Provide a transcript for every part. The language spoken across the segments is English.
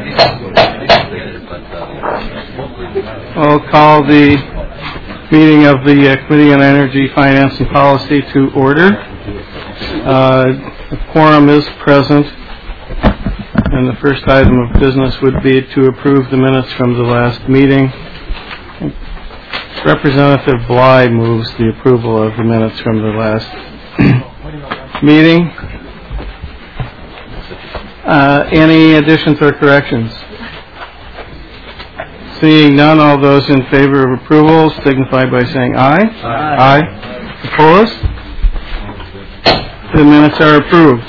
I'll call the meeting of the Committee on Energy, Finance, and Policy to order. The quorum is present, and the first item of business would be to approve the minutes from the last meeting. Representative Bly moves the approval of the minutes from the last meeting. Any additions or corrections? Seeing none, all those in favor of approval signify by saying aye. Aye. Opposed? The minutes are approved.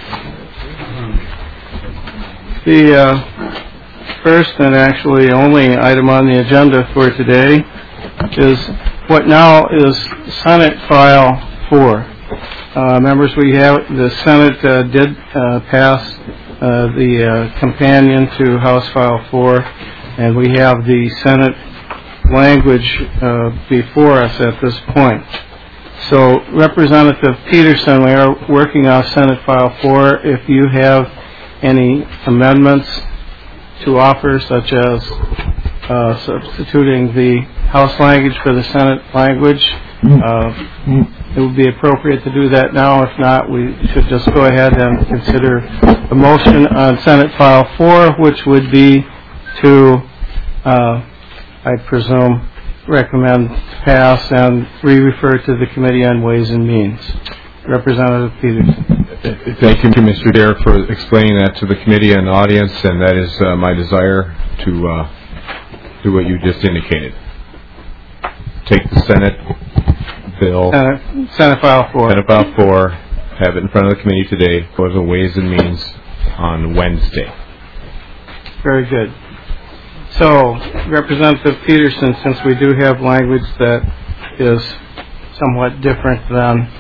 The first and actually only item on the agenda for today is what now is Senate File 4. Members, we have the Senate did pass the companion to House File 4, and we have the Senate language before us at this point. So, Representative Peterson, we are working off Senate File 4. If you have any amendments to offer, such as substituting the House language for the Senate language, it would be appropriate to do that now. If not, we should just go ahead and consider a motion on Senate File 4, which would be to, I presume, recommend pass and re-refer to the Committee on Ways and Means. Representative Peterson. Thank you, Mr. Chair, for explaining that to the committee and the audience, and that is my desire to do what you just indicated. Take the Senate bill, Senate File 4. Senate File 4, have it in front of the committee today for the Ways and Means on Wednesday. Very good. So, Representative Peterson, since we do have language that is somewhat different than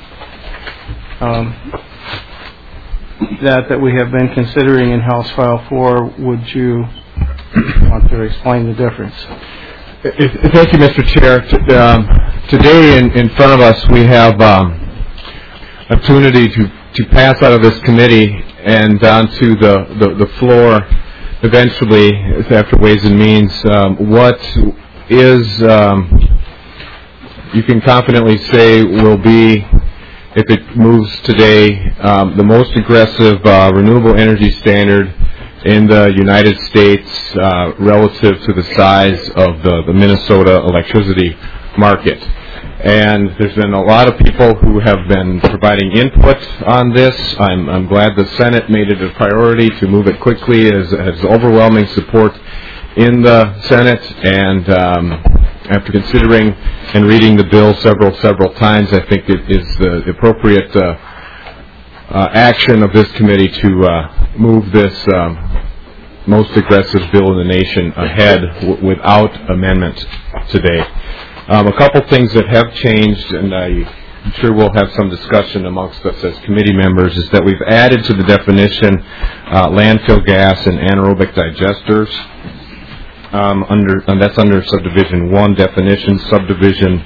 that we have been considering in House File 4, would you want to explain the difference? Thank you, Mr. Chair. Today in front of us we have opportunity to pass out of this committee and onto the floor eventually after Ways and Means what is, you can confidently say, will be, if it moves today, the most aggressive renewable energy standard in the United States relative to the size of the Minnesota electricity market. And there's been a lot of people who have been providing input on this. I'm glad the Senate made it a priority to move it quickly, as has overwhelming support in the Senate. And after considering and reading the bill several times, I think it is the appropriate action of this committee to move this most aggressive bill in the nation ahead without amendment today. A couple things that have changed, and I'm sure we'll have some discussion amongst us as committee members, is that we've added to the definition landfill gas and anaerobic digesters. And that's under Subdivision 1 definition. Subdivision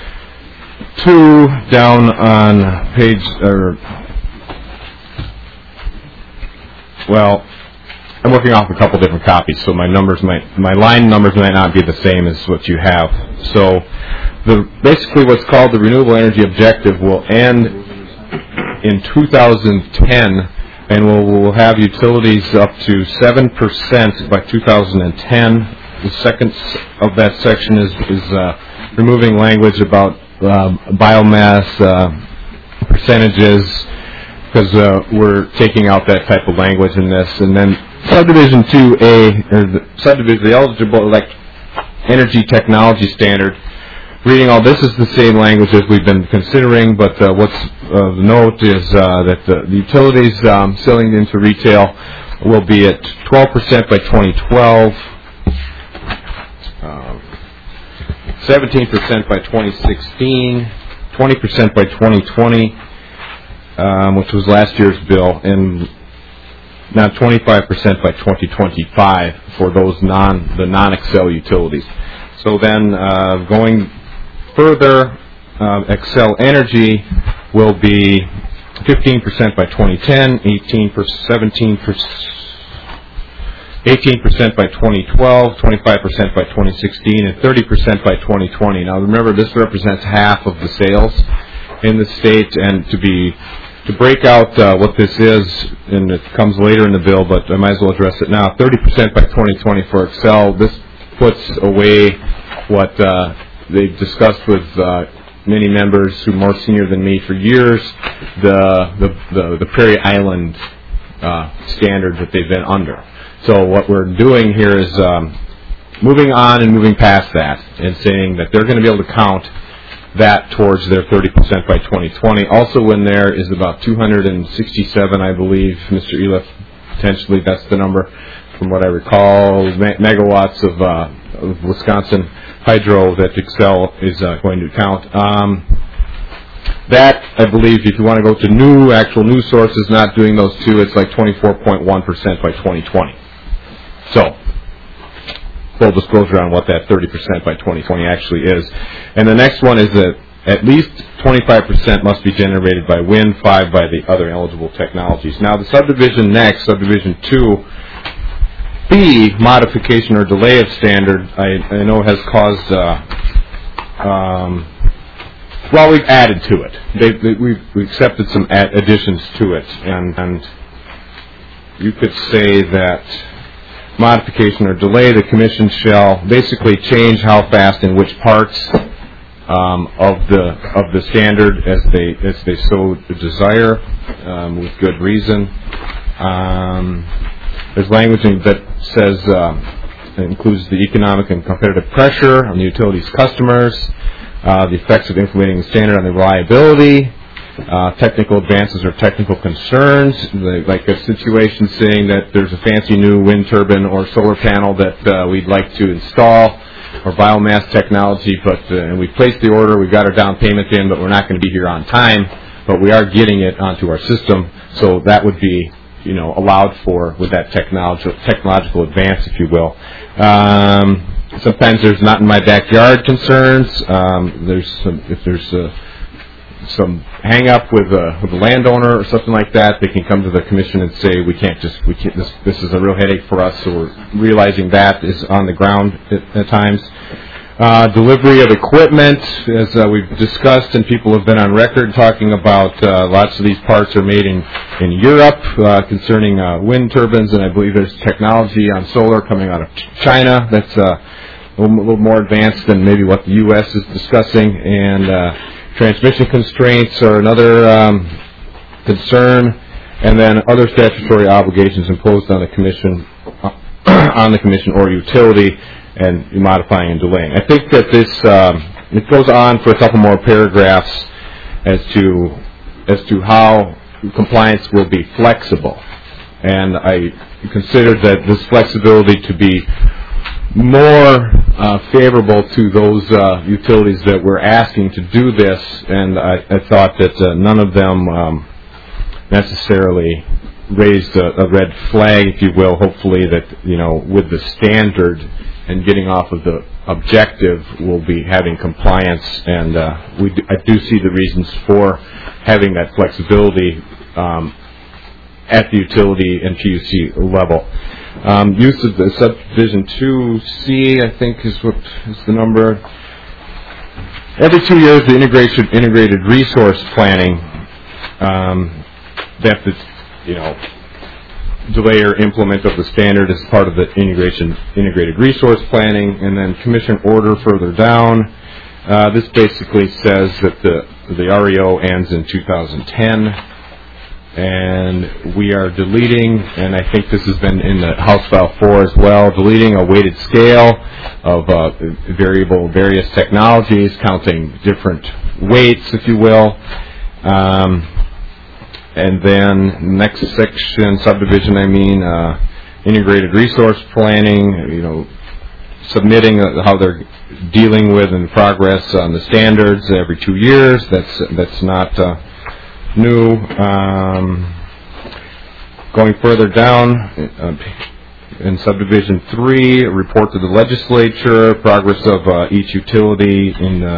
2 down on page, I'm working off a couple different copies, so my line numbers might not be the same as what you have. So, basically, what's called the renewable energy objective will end in 2010, and we'll have utilities up to 7% by 2010. The second of that section is removing language about biomass percentages, because we're taking out that type of language in this. And then Subdivision 2A, or the eligible energy technology standard, reading all this is the same language as we've been considering, but what's of note is that the utilities selling into retail will be at 12% by 2012, 17% by 2016, 20% by 2020, which was last year's bill, and now 25% by 2025 for those the non-Excel utilities. So then going further, Xcel Energy will be 15% by 2010, 17%, 18% by 2012, 25% by 2016, and 30% by 2020. Now remember, this represents half of the sales in the state, and to break out what this is, and it comes later in the bill, but I might as well address it now. 30% by 2020 for Excel. This puts away what they've discussed with many members who are more senior than me for years, the Prairie Island standard that they've been under. So what we're doing here is moving on and moving past that and saying that they're going to be able to count that towards their 30% by 2020. Also in there is about 267, I believe, Mr. Eliff, potentially that's the number from what I recall, megawatts of Wisconsin hydro that Excel is going to count. That, I believe, if you want to go to actual new sources, not doing those two, it's like 24.1% by 2020. So, full disclosure on what that 30% by 2020 actually is. And the next one is that at least 25% must be generated by wind, 5% by the other eligible technologies. Now, the subdivision next, subdivision 2B, modification or delay of standard, I know has caused, well, we've added to it. We've accepted some additions to it, and you could say that modification or delay, the commission shall basically change how fast and which parts of the standard as they so desire, with good reason. There's language that says it includes the economic and competitive pressure on the utilities customers, the effects of implementing the standard on the reliability, technical advances or technical concerns, like a situation saying that there's a fancy new wind turbine or solar panel that we'd like to install, or biomass technology, but and we placed the order, we've got our down payment in, but we're not going to be here on time, but we are getting it onto our system, so that would be, allowed for with that technological advance, if you will. Sometimes there's not in my backyard concerns. If there's some hang up with a landowner or something like that, they can come to the commission and say we can't. This is a real headache for us. So we're realizing that is on the ground at times. Delivery of equipment, as we've discussed, and people have been on record talking about. Lots of these parts are made in Europe concerning wind turbines, and I believe there's technology on solar coming out of China that's a little more advanced than maybe what the U.S. is discussing, and transmission constraints are another concern, and then other statutory obligations imposed on the commission, or utility, and modifying and delaying. I think that this it goes on for a couple more paragraphs as to how compliance will be flexible, and I considered that this flexibility to be more favorable to those utilities that were asking to do this, and I thought that none of them necessarily raised a red flag, if you will. Hopefully that, with the standard and getting off of the objective, we'll be having compliance, and I do see the reasons for having that flexibility at the utility and PUC level. Use of the subdivision 2C, I think, is the number. Every 2 years, the integrated resource planning, they have to, delay or implement of the standard as part of the integrated resource planning, and then commission order further down. This basically says that the REO ends in 2010. And we are deleting, and I think this has been in the House File 4 as well, deleting a weighted scale of various technologies, counting different weights, if you will. And then next section, subdivision, integrated resource planning, submitting how they're dealing with and progress on the standards every 2 years. That's not new. Going further down, in subdivision 3, a report to the legislature, progress of each utility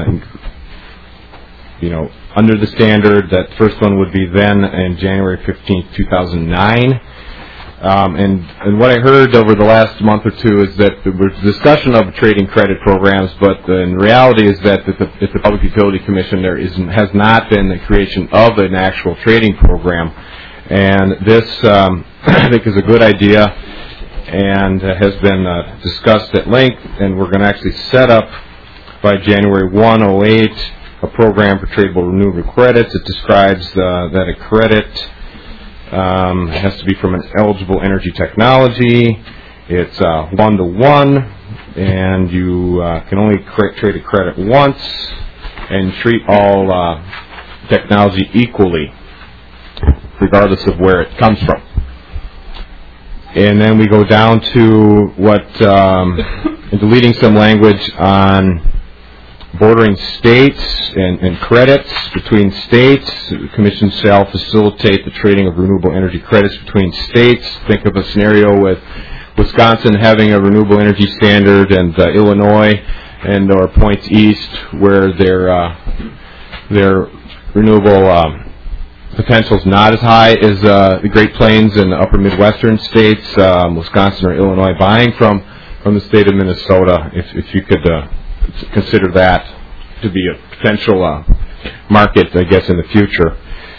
under the standard. That first one would be then in January 15th, 2009. And what I heard over the last month or two is that there was discussion of trading credit programs, but in reality is that at the Public Utility Commission has not been the creation of an actual trading program. And this, I think, is a good idea and has been discussed at length, and we're going to actually set up by January 1, 2008, a program for tradable renewable credits. It describes that a credit has to be from an eligible energy technology. It's 1-to-1, and you can only trade a credit once and treat all technology equally, regardless of where it comes from. And then we go down to deleting some language on bordering states and credits between states. The Commission shall facilitate the trading of renewable energy credits between states. Think of a scenario with Wisconsin having a renewable energy standard and Illinois and or points east where their renewable potential is not as high as the Great Plains and the upper Midwestern states, Wisconsin or Illinois buying from the state of Minnesota. If you could consider that to be a potential market, I guess, in the future.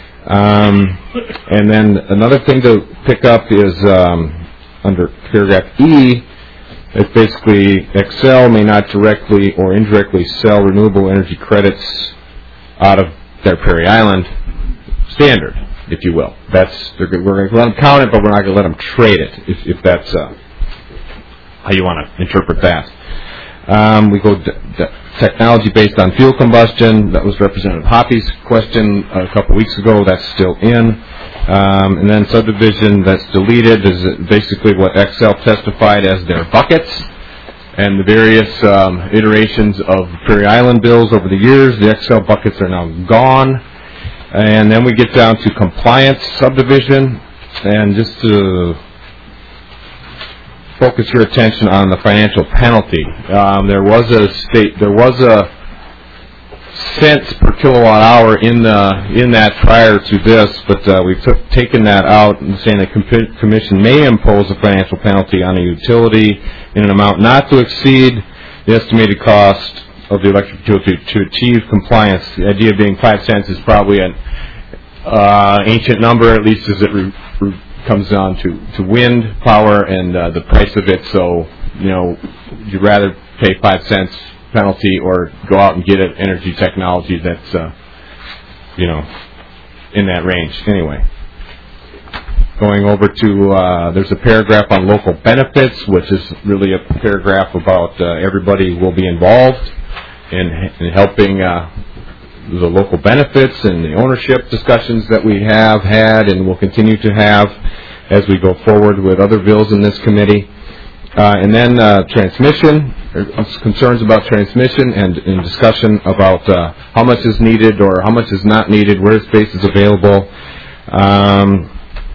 And then another thing to pick up is under paragraph E, it's basically Xcel may not directly or indirectly sell renewable energy credits out of their Prairie Island standard, if you will. We're going to let them count it, but we're not going to let them trade it, if that's how you want to interpret that. We go technology based on fuel combustion. That was Representative Hoppy's question a couple weeks ago. That's still in. And then subdivision that's deleted is basically what Xcel testified as their buckets and the various iterations of Prairie Island bills over the years. The Xcel buckets are now gone. And then we get down to compliance subdivision, and just to focus your attention on the financial penalty. There was a cents per kilowatt hour in that prior to this, but we've taken that out and saying the Commission may impose a financial penalty on a utility in an amount not to exceed the estimated cost of the electric utility to achieve compliance. The idea being 5 cents is probably an ancient number, at least as it comes down to wind power and the price of it. So, you'd rather pay 5 cents penalty or go out and get an energy technology that's, in that range. Anyway, going over to, there's a paragraph on local benefits, which is really a paragraph about everybody will be involved in helping the local benefits and the ownership discussions that we have had and will continue to have as we go forward with other bills in this committee. And then transmission, concerns about transmission and discussion about how much is needed or how much is not needed, where space is available. I'm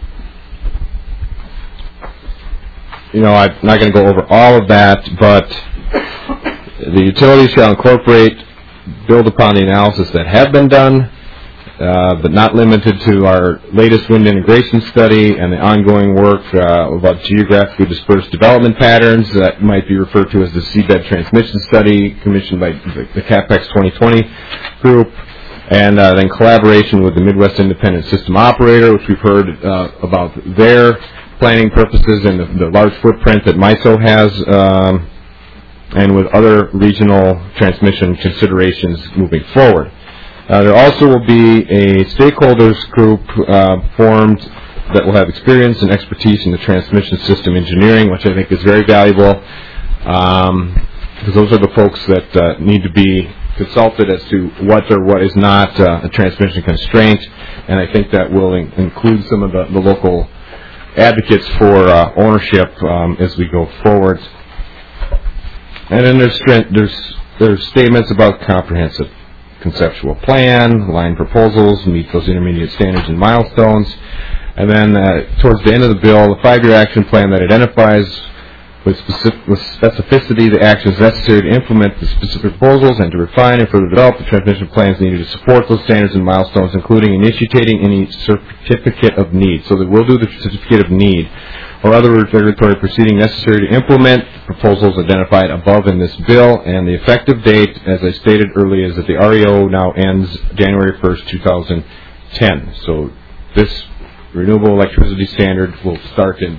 not going to go over all of that, but the utility shall build upon the analysis that have been done, but not limited to our latest wind integration study and the ongoing work about geographically dispersed development patterns that might be referred to as the seabed transmission study commissioned by the CapEx 2020 group, and then collaboration with the Midwest Independent System Operator, which we've heard about their planning purposes and the large footprint that MISO has, and with other regional transmission considerations moving forward. There also will be a stakeholders group formed that will have experience and expertise in the transmission system engineering, which I think is very valuable, because those are the folks that need to be consulted as to what or what is not a transmission constraint, and I think that will include some of the local advocates for ownership as we go forward. And then there's statements about comprehensive conceptual plan, line proposals, meet those intermediate standards and milestones. And then towards the end of the bill, the 5-year action plan that identifies with specificity the actions necessary to implement the specific proposals and to refine and further develop the transmission plans needed to support those standards and milestones, including initiating any certificate of need. So that we'll do the certificate of need or other regulatory proceeding necessary to implement proposals identified above in this bill. And the effective date, as I stated earlier, is that the REO now ends January 1st, 2010. So this renewable electricity standard will start in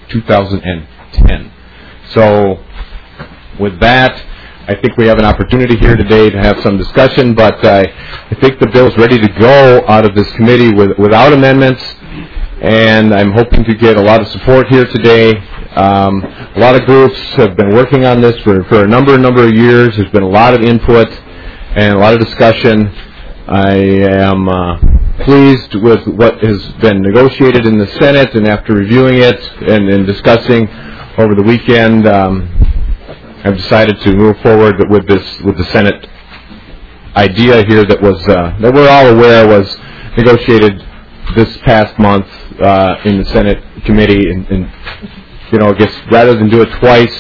2010. So with that, I think we have an opportunity here today to have some discussion, but I think the bill is ready to go out of this committee without amendments, and I'm hoping to get a lot of support here today. A lot of groups have been working on this for a number of years. There's been a lot of input and a lot of discussion. I am pleased with what has been negotiated in the Senate, and after reviewing it and discussing over the weekend, I've decided to move forward with the Senate idea here that we're all aware was negotiated this past month in the Senate committee, and I guess rather than do it twice,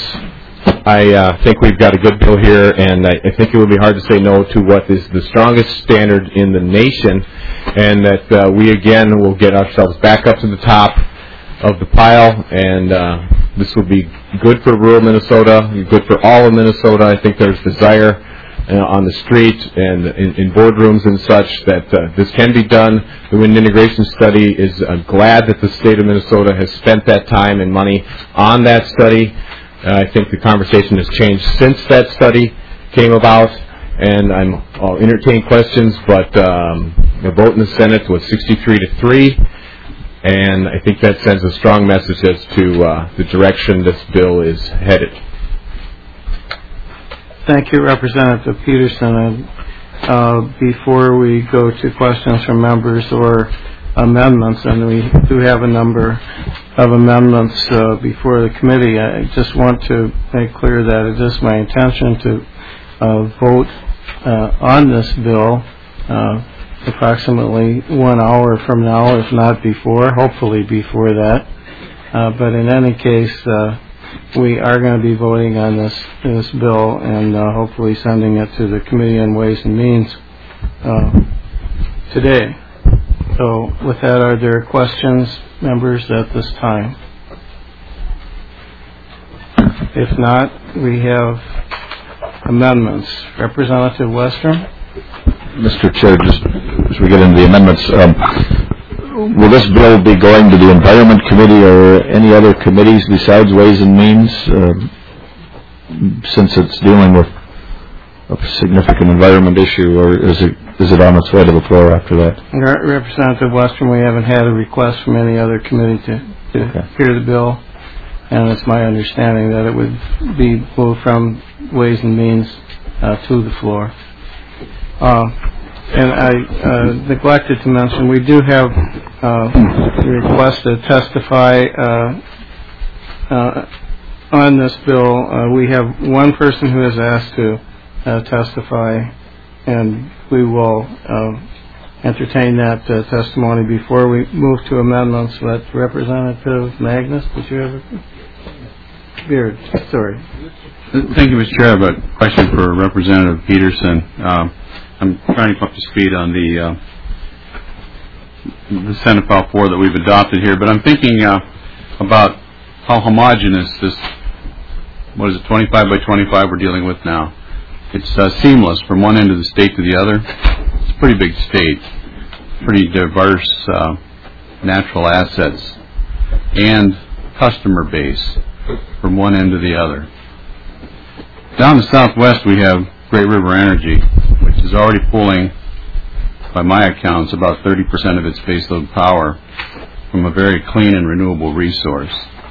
I think we've got a good bill here, and I think it would be hard to say no to what is the strongest standard in the nation, and that we again will get ourselves back up to the top of the pile, and this will be good for rural Minnesota, good for all of Minnesota. I think there's desire on the street and in boardrooms and such that this can be done. The wind integration study is glad that the state of Minnesota has spent that time and money on that study. I think the conversation has changed since that study came about, and I'll entertain questions, but the vote in the Senate was 63-3. And I think that sends a strong message as to the direction this bill is headed. Thank you, Representative Peterson. Before we go to questions from members or amendments, and we do have a number of amendments before the committee, I just want to make clear that it is my intention to vote on this bill approximately 1 hour from now, if not before, hopefully before that. But in any case, we are going to be voting on this bill and hopefully sending it to the Committee on Ways and Means today. So with that, are there questions, members, at this time? If not, we have amendments. Representative Westrom? Mr. Chair, just as we get into the amendments, will this bill be going to the Environment Committee or any other committees besides Ways and Means, since it's dealing with a significant environment issue, or is it on its way to the floor after that? Representative Westrom, we haven't had a request from any other committee to hear the bill, and it's my understanding that it would be moved from Ways and Means to the floor. And I neglected to mention, we do have requests to testify on this bill. We have one person who has asked to testify, and we will entertain that testimony before we move to amendments. But Representative Magnus, did you have a beard? Sorry. Thank you, Mr. Chair. I have a question for Representative Peterson. I'm trying to come up to speed on the Senate File 4 that we've adopted here, but I'm thinking about how homogeneous this, 25 by 25 we're dealing with now. It's seamless from one end of the state to the other. It's a pretty big state, pretty diverse natural assets, and customer base from one end to the other. Down the southwest we have Great River Energy, which is already pulling, by my accounts, about 30% of its baseload power from a very clean and renewable resource,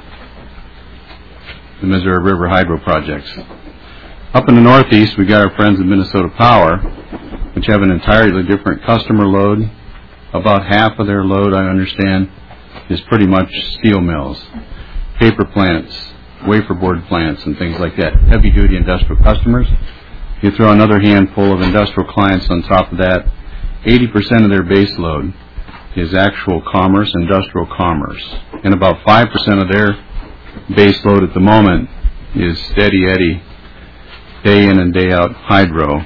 the Missouri River Hydro projects. Up in the northeast, we got our friends at Minnesota Power, which have an entirely different customer load. About half of their load, I understand, is pretty much steel mills, paper plants, wafer board plants, and things like that, heavy-duty industrial customers. You throw another handful of industrial clients on top of that, 80% of their base load is actual commerce, industrial commerce. And about 5% of their base load at the moment is steady Eddy, day in and day out hydro.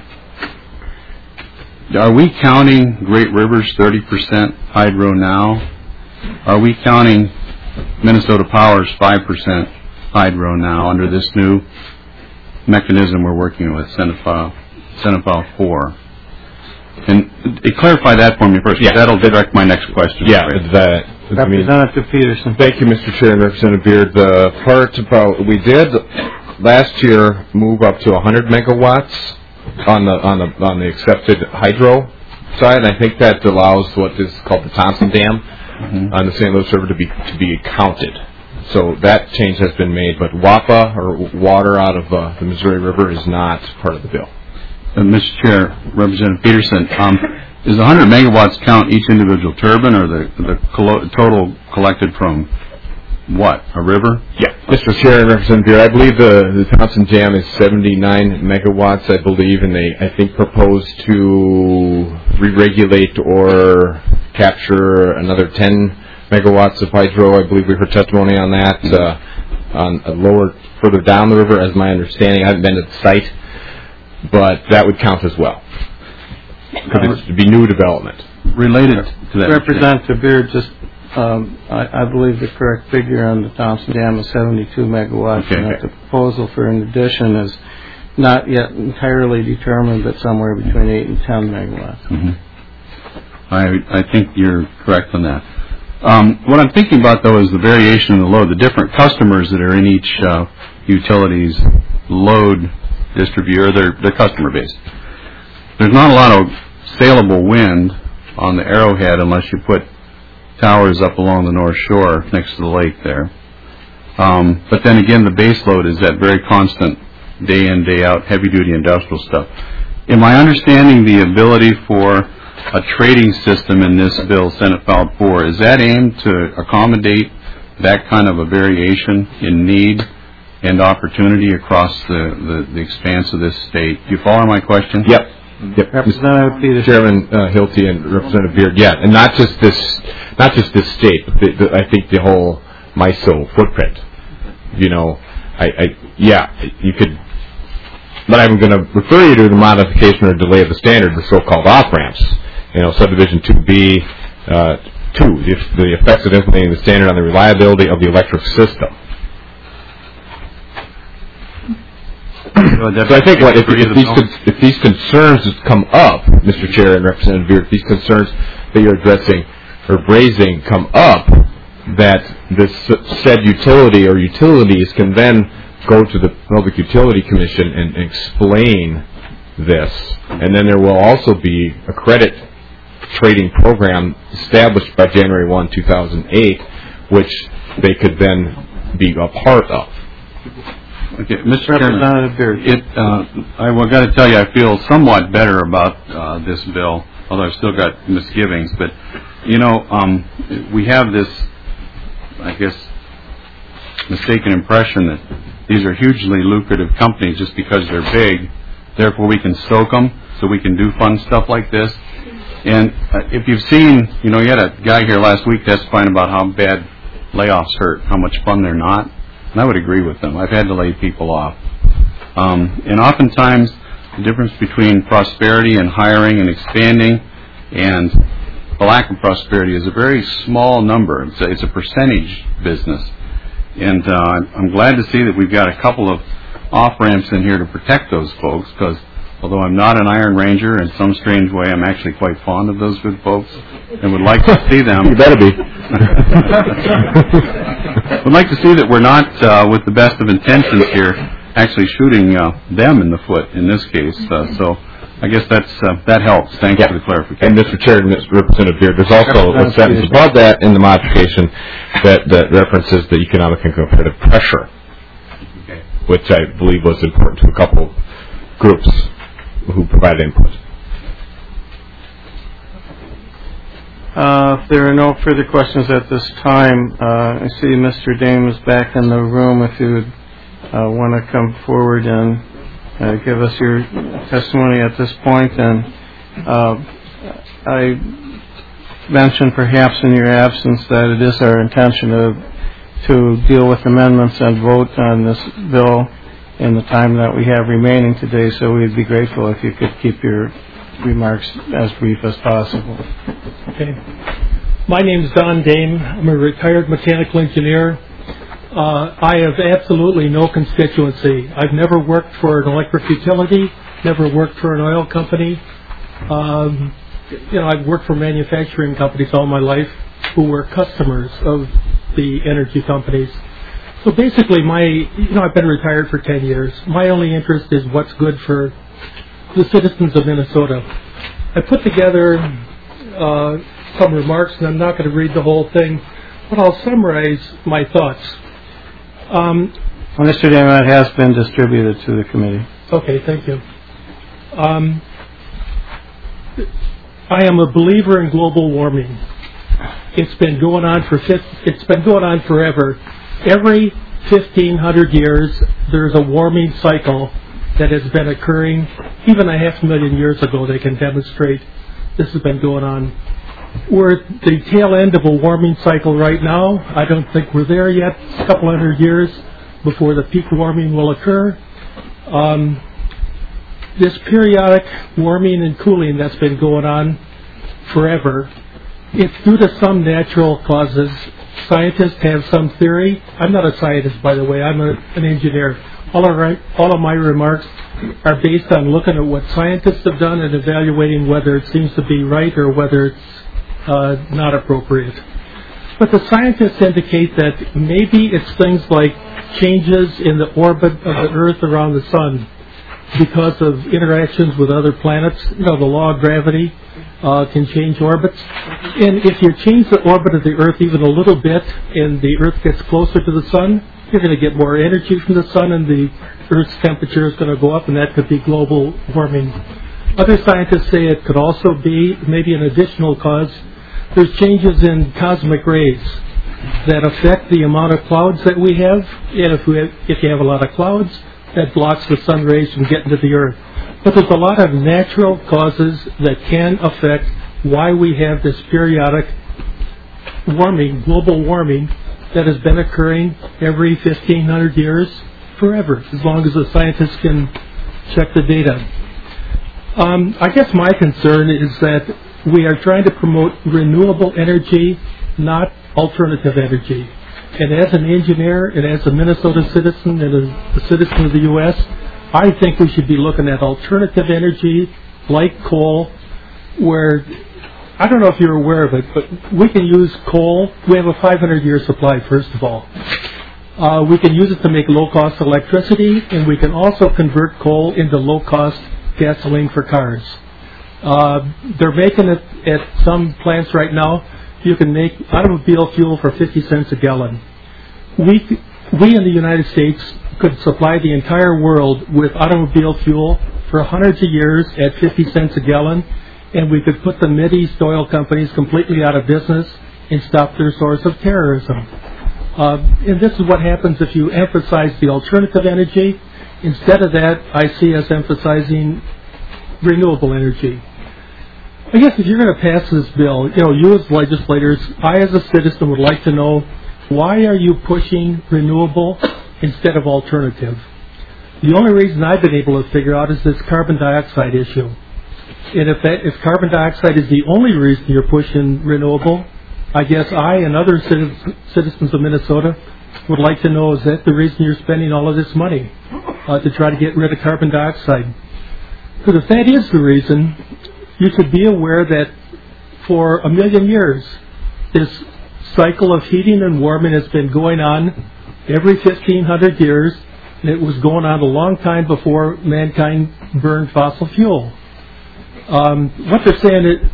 Are we counting Great River's 30% hydro now? Are we counting Minnesota Power's 5% hydro now under this new mechanism we're working with, Senate File 4? And clarify that for me first, because that'll direct my next question. Yeah, Representative Peterson. Thank you, Mr. Chair and Representative Beard. The part about we did last year move up to 100 megawatts on the accepted hydro side. I think that allows what is called the Thompson Dam on the St. Louis River to be counted. So that change has been made, but WAPA, or water out of the Missouri River, is not part of the bill. Mr. Chair, Representative Peterson, does 100 megawatts count each individual turbine, or the total collected from what, a river? Yeah. Mr. Chair and Representative Beard, I believe the Thompson Dam is 79 megawatts, I believe, and they, I think, propose to re-regulate or capture another 10 megawatts of hydro. I believe we heard testimony on that on a further down the river, as my understanding. I haven't been to the site, but that would count as well, because it would be new development. Related to that, Representative Beard, just I believe the correct figure on the Thompson Dam is 72 megawatts, and that the proposal for an addition is not yet entirely determined, but somewhere between 8 and 10 megawatts. Mm-hmm. I think you're correct on that. What I'm thinking about, though, is the variation in the load, the different customers that are in each utility's load distributor, their customer base. There's not a lot of saleable wind on the Arrowhead unless you put towers up along the North Shore next to the lake there. But then again, the base load is that very constant, day in, day out, heavy-duty industrial stuff. Am I understanding the ability for a trading system in this bill, Senate File 4, is that aimed to accommodate that kind of a variation in need and opportunity across the expanse of this state? Do you follow my question? Yep. Representative Peterson. Chairman Hilty and Representative Beard. Yeah, and not just this state, but I think the whole MISO footprint. You know, you could. But I'm going to refer you to the modification or delay of the standard, the so-called off-ramps. You know, subdivision 2B, 2, the effects of implementing the standard on the reliability of the electric system. So I think if these concerns come up, Mr. Chair and Representative Beard, if these concerns that you're addressing or raising come up, that this said utility or utilities can then go to the Public Utility Commission and explain this, and then there will also be a credit trading program established by January 1, 2008, which they could then be a part of. Okay, Mr. Chairman, I've got to tell you, I feel somewhat better about this bill, although I've still got misgivings. But, you know, we have this, I guess, mistaken impression that these are hugely lucrative companies just because they're big. Therefore, we can stoke them so we can do fun stuff like this. And if you've seen, you know, you had a guy here last week testifying about how bad layoffs hurt, how much fun they're not. And I would agree with them. I've had to lay people off. And oftentimes, the difference between prosperity and hiring and expanding and the lack of prosperity is a very small number. It's a percentage business. And I'm glad to see that we've got a couple of off-ramps in here to protect those folks, because although I'm not an Iron Ranger, in some strange way I'm actually quite fond of those good folks and would like to see them. You better be. Would like to see that we're not, with the best of intentions here, actually shooting them in the foot in this case. So I guess that helps. Thank you for the clarification. And Mr. Chair and Mr. Representative Beard, there's also a sentence above that in the modification that references the economic and competitive pressure, which I believe was important to a couple groups who provided input. If there are no further questions at this time, I see Mr. Dame is back in the room. If you would want to come forward and give us your testimony at this point. And I mentioned perhaps in your absence that it is our intention to to deal with amendments and vote on this bill in the time that we have remaining today, so we'd be grateful if you could keep your remarks as brief as possible. Okay. My name is Don Dame. I'm a retired mechanical engineer. I have absolutely no constituency. I've never worked for an electric utility, never worked for an oil company. I've worked for manufacturing companies all my life who were customers of the energy companies. So basically, I've been retired for 10 years. My only interest is what's good for the citizens of Minnesota. I put together some remarks, and I'm not going to read the whole thing, but I'll summarize my thoughts. Mr. Dame, it has been distributed to the committee. Okay, thank you. I am a believer in global warming. It's been going on forever. Every 1,500 years, there's a warming cycle that has been occurring. Even 500,000 years ago, they can demonstrate this has been going on. We're at the tail end of a warming cycle right now. I don't think we're there yet. It's a couple hundred years before the peak warming will occur. This periodic warming and cooling that's been going on forever, it's due to some natural causes. Scientists have some theory. I'm not a scientist, by the way. I'm an engineer. All of my remarks are based on looking at what scientists have done and evaluating whether it seems to be right or whether it's not appropriate. But the scientists indicate that maybe it's things like changes in the orbit of the Earth around the Sun because of interactions with other planets. The law of gravity can change orbits. And if you change the orbit of the Earth even a little bit and the Earth gets closer to the Sun, you're going to get more energy from the Sun and the Earth's temperature is going to go up, and that could be global warming. Other scientists say it could also be maybe an additional cause. There's changes in cosmic rays that affect the amount of clouds that we have, and if you have a lot of clouds, that blocks the sun rays from getting to the Earth. But there's a lot of natural causes that can affect why we have this periodic warming, global warming, that has been occurring every 1,500 years forever, as long as the scientists can check the data. I guess my concern is that we are trying to promote renewable energy, not alternative energy. And as an engineer and as a Minnesota citizen and a citizen of the U.S., I think we should be looking at alternative energy like coal, where, I don't know if you're aware of it, but we can use coal. We have a 500-year supply, first of all. We can use it to make low-cost electricity, and we can also convert coal into low-cost gasoline for cars. They're making it at some plants right now. You can make automobile fuel for 50 cents a gallon. We in the United States could supply the entire world with automobile fuel for hundreds of years at 50 cents a gallon, and we could put the Mideast oil companies completely out of business and stop their source of terrorism. And this is what happens if you emphasize the alternative energy. Instead of that, I see us emphasizing renewable energy. I guess if you're going to pass this bill, you as legislators, I as a citizen would like to know, why are you pushing renewable instead of alternative? The only reason I've been able to figure out is this carbon dioxide issue. And if carbon dioxide is the only reason you're pushing renewable, I guess I and other citizens of Minnesota would like to know, is that the reason you're spending all of this money to try to get rid of carbon dioxide? Because if that is the reason, you should be aware that for 1 million years, this cycle of heating and warming has been going on every 1,500 years, and it was going on a long time before mankind burned fossil fuel. What they're saying is,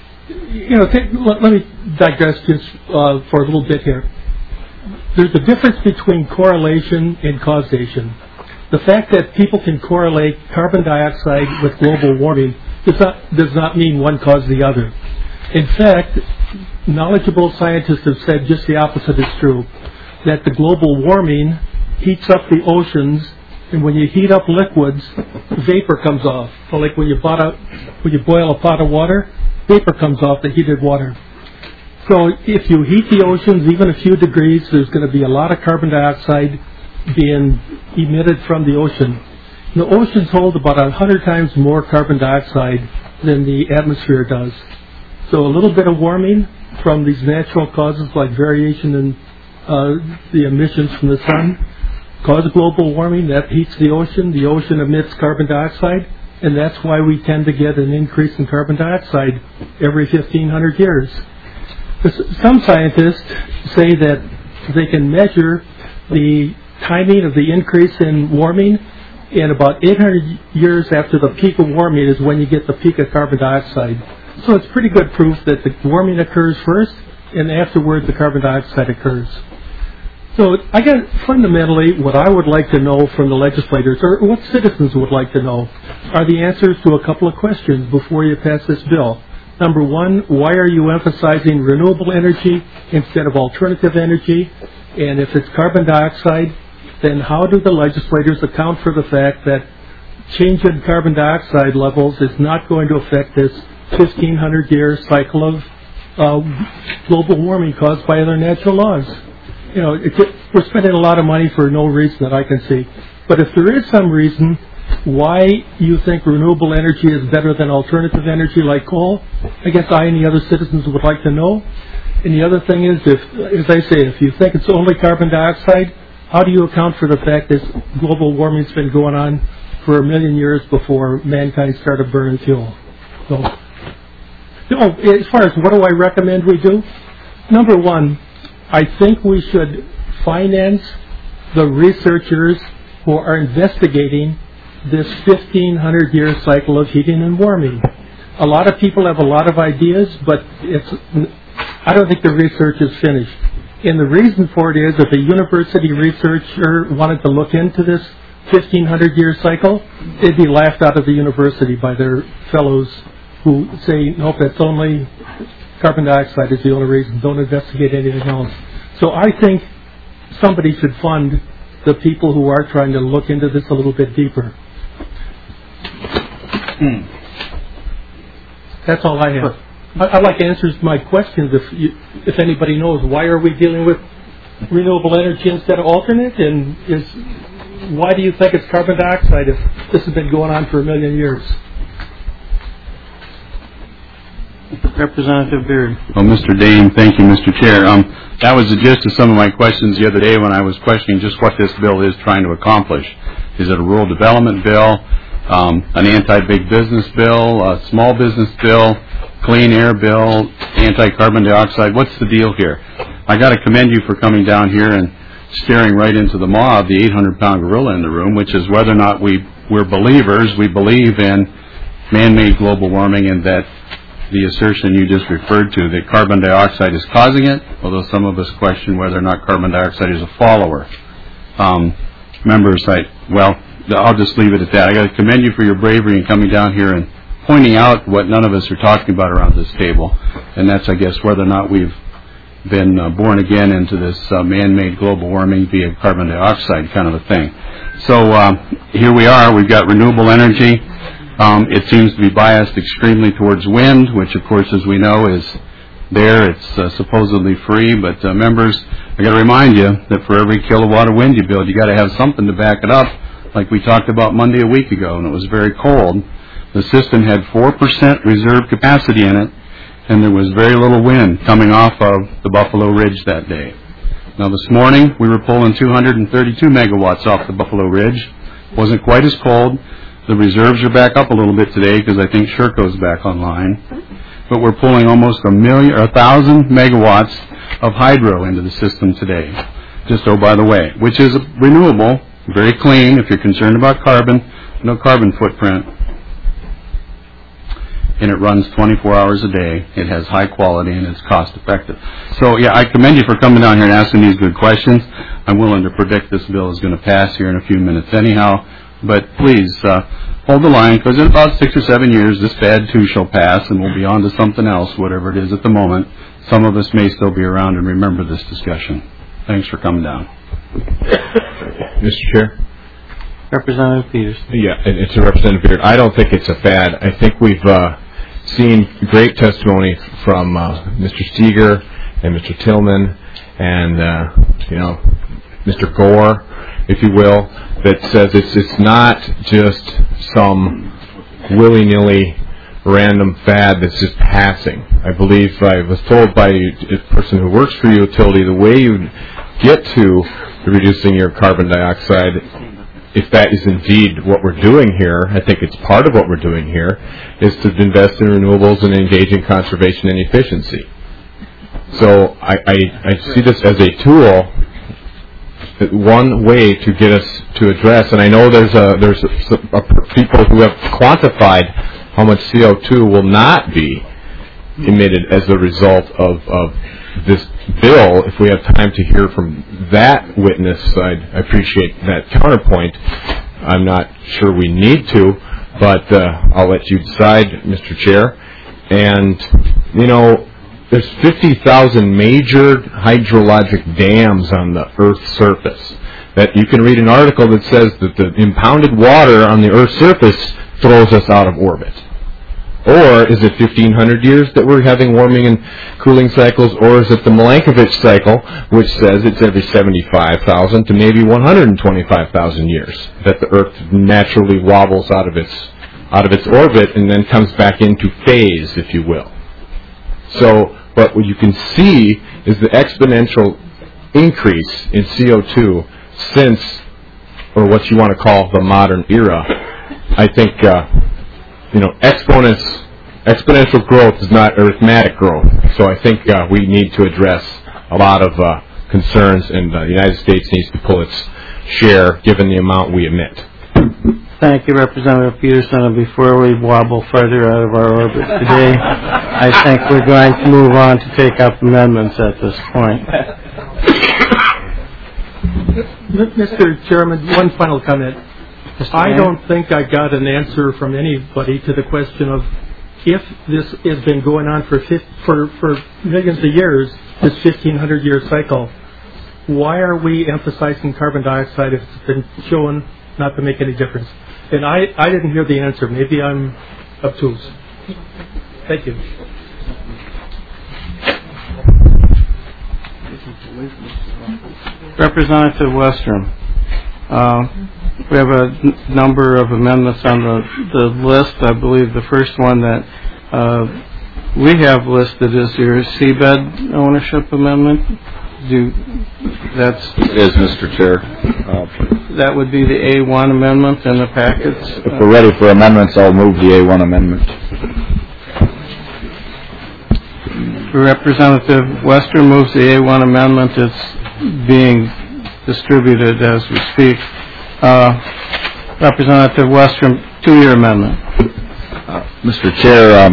let me digress just for a little bit here. There's a difference between correlation and causation. The fact that people can correlate carbon dioxide with global warming does not mean one caused the other. In fact, knowledgeable scientists have said just the opposite is true, that the global warming heats up the oceans, and when you heat up liquids, vapor comes off. So like when you boil a pot of water, vapor comes off the heated water. So if you heat the oceans even a few degrees, there's going to be a lot of carbon dioxide being emitted from the ocean. The oceans hold about 100 times more carbon dioxide than the atmosphere does. So a little bit of warming from these natural causes like variation in the emissions from the sun cause global warming. That heats the ocean. The ocean emits carbon dioxide, and that's why we tend to get an increase in carbon dioxide every 1,500 years. Some scientists say that they can measure the timing of the increase in warming, and about 800 years after the peak of warming is when you get the peak of carbon dioxide. So it's pretty good proof that the warming occurs first, and afterward the carbon dioxide occurs. So I guess fundamentally what I would like to know from the legislators, or what citizens would like to know, are the answers to a couple of questions before you pass this bill. Number one, why are you emphasizing renewable energy instead of alternative energy? And if it's carbon dioxide, then how do the legislators account for the fact that change in carbon dioxide levels is not going to affect this 1,500-year cycle of global warming caused by other natural laws? You know, we're spending a lot of money for no reason that I can see. But if there is some reason why you think renewable energy is better than alternative energy like coal, I guess I and the other citizens would like to know. And the other thing is, as I say, if you think it's only carbon dioxide, how do you account for the fact that global warming's been going on for 1 million years before mankind started burning fuel? So, as far as what do I recommend we do? Number one, I think we should finance the researchers who are investigating this 1,500-year cycle of heating and warming. A lot of people have a lot of ideas, but I don't think the research is finished. And the reason for it is if a university researcher wanted to look into this 1,500-year cycle, they'd be laughed out of the university by their fellows who say, nope, that's only carbon dioxide is the only reason. Don't investigate anything else. So I think somebody should fund the people who are trying to look into this a little bit deeper. That's all I have. I'd like answers to my questions if anybody knows. Why are we dealing with renewable energy instead of alternate? And why do you think it's carbon dioxide if this has been going on for 1 million years? Representative Beard. Well, Mr. Dane, thank you, Mr. Chair. That was the gist of some of my questions the other day when I was questioning just what this bill is trying to accomplish. Is it a rural development bill, an anti-big business bill, a small business bill, clean air bill, anti-carbon dioxide? What's the deal here? I got to commend you for coming down here and staring right into the maw of the 800-pound gorilla in the room, which is whether or not we're believers. We believe in man-made global warming and that the assertion you just referred to, that carbon dioxide is causing it, although some of us question whether or not carbon dioxide is a follower. Members, I'll just leave it at that. I got to commend you for your bravery in coming down here and pointing out what none of us are talking about around this table, and that's, I guess, whether or not we've been born again into this man-made global warming via carbon dioxide kind of a thing. So here we are. We've got renewable energy. It seems to be biased extremely towards wind, which, of course, as we know, is there. It's supposedly free, but members, I got to remind you that for every kilowatt of wind you build, you got to have something to back it up, like we talked about Monday a week ago, and it was very cold. The system had 4% reserve capacity in it, and there was very little wind coming off of the Buffalo Ridge that day. Now, this morning, we were pulling 232 megawatts off the Buffalo Ridge. Wasn't quite as cold. The reserves are back up a little bit today because I think Sherco's back online. But we're pulling almost 1,000 megawatts of hydro into the system today. Just, oh, by the way, which is renewable, very clean if you're concerned about carbon, no carbon footprint. And it runs 24 hours a day. It has high quality and it's cost effective. So, yeah, I commend you for coming down here and asking these good questions. I'm willing to predict this bill is going to pass here in a few minutes anyhow. But please, hold the line, because in about 6 or 7 years, this bad too shall pass, and we'll be on to something else, whatever it is at the moment. Some of us may still be around and remember this discussion. Thanks for coming down. Mr. Chair? Representative Peters. Yeah, it's a Representative Beard. I don't think it's a fad. I think we've seen great testimony from Mr. Steger and Mr. Tillman and Mr. Gore, if you will, that says it's not just some willy-nilly random fad that's just passing. I believe I was told by a person who works for a utility the way you get to reducing your carbon dioxide, if that is indeed what we're doing here, I think it's part of what we're doing here, is to invest in renewables and engage in conservation and efficiency. So I see this as a tool, one way to get us to address, and I know there's people who have quantified how much CO2 will not be emitted as a result of this bill. If we have time to hear from that witness, I appreciate that counterpoint. I'm not sure we need to, but I'll let you decide, Mr. Chair. And, there's 50,000 major hydrologic dams on the Earth's surface. That you can read an article that says that the impounded water on the Earth's surface throws us out of orbit. Or is it 1,500 years that we're having warming and cooling cycles, or is it the Milankovitch cycle, which says it's every 75,000 to maybe 125,000 years that the Earth naturally wobbles out of its orbit and then comes back into phase, if you will. So, but what you can see is the exponential increase in CO2 since, or what you want to call the modern era. I think, exponential growth is not arithmetic growth. So I think we need to address a lot of concerns, and the United States needs to pull its share given the amount we emit. Thank you, Representative Peterson. And before we wobble further out of our orbit today, I think we're going to move on to take up amendments at this point. Mr. Chairman, one final comment. I don't think I got an answer from anybody to the question of if this has been going on for millions of years, this 1,500-year cycle, why are we emphasizing carbon dioxide if it's been shown not to make any difference? And I didn't hear the answer. Maybe I'm obtuse. Thank you. Representative Westrom. We have a number of amendments on the list. I believe the first one that we have listed is your seabed ownership amendment. It is, Mr. Chair. That would be the A1 amendment in the packets. If we're ready for amendments, I'll move the A1 amendment. Representative Westrom moves the A1 amendment. It's being distributed as we speak. Representative Westrom, 2-year amendment. Mr. Chair,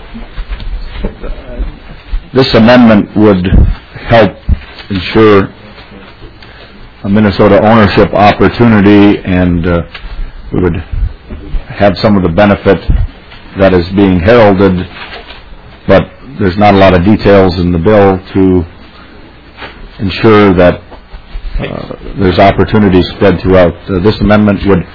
this amendment would help ensure a Minnesota ownership opportunity, and we would have some of the benefit that is being heralded, but there's not a lot of details in the bill to ensure that there's opportunities spread throughout. This amendment would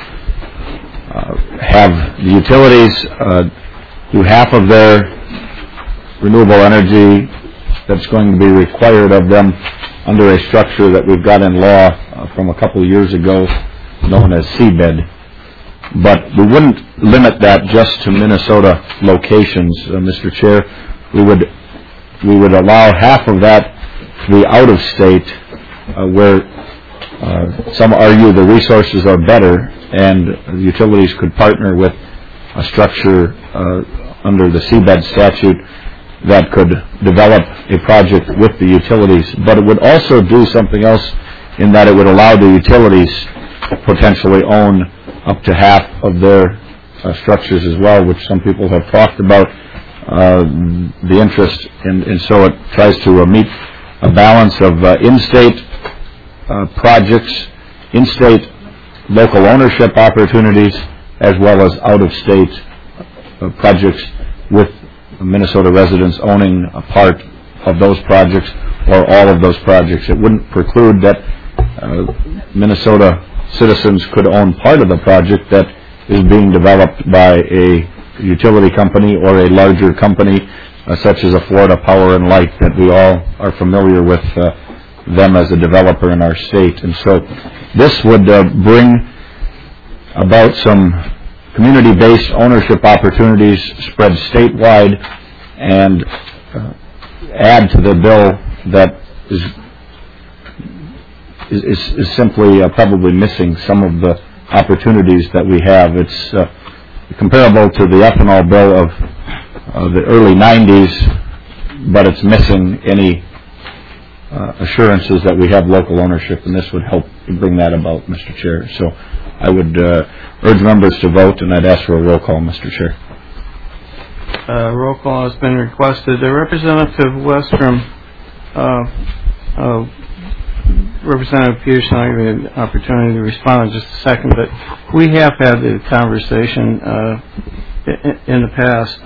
have the utilities do half of their renewable energy that's going to be required of them under a structure that we've got in law from a couple of years ago known as seabed. But we wouldn't limit that just to Minnesota locations, Mr. Chair. We would allow half of that to be out of state, where some argue the resources are better, and the utilities could partner with a structure under the seabed statute that could develop a project with the utilities. But it would also do something else in that it would allow the utilities to potentially own up to half of their structures as well, which some people have talked about the interest, and so it tries to meet a balance of in-state projects, in-state local ownership opportunities, as well as out-of-state projects with Minnesota residents owning a part of those projects or all of those projects. It wouldn't preclude that Minnesota citizens could own part of the project that is being developed by a utility company or a larger company such as a Florida Power and Light, that we all are familiar with them as a developer in our state. And so this would bring about some community-based ownership opportunities spread statewide and add to the bill that is simply probably missing some of the opportunities that we have. It's comparable to the ethanol bill of the early 90s, but it's missing any assurances that we have local ownership, and this would help bring that about, Mr. Chair. So I would urge members to vote, and I'd ask for a roll call, Mr. Chair. Roll call has been requested. Representative Westrom, Representative Peterson, I'll give you an opportunity to respond in just a second, but we have had the conversation in the past.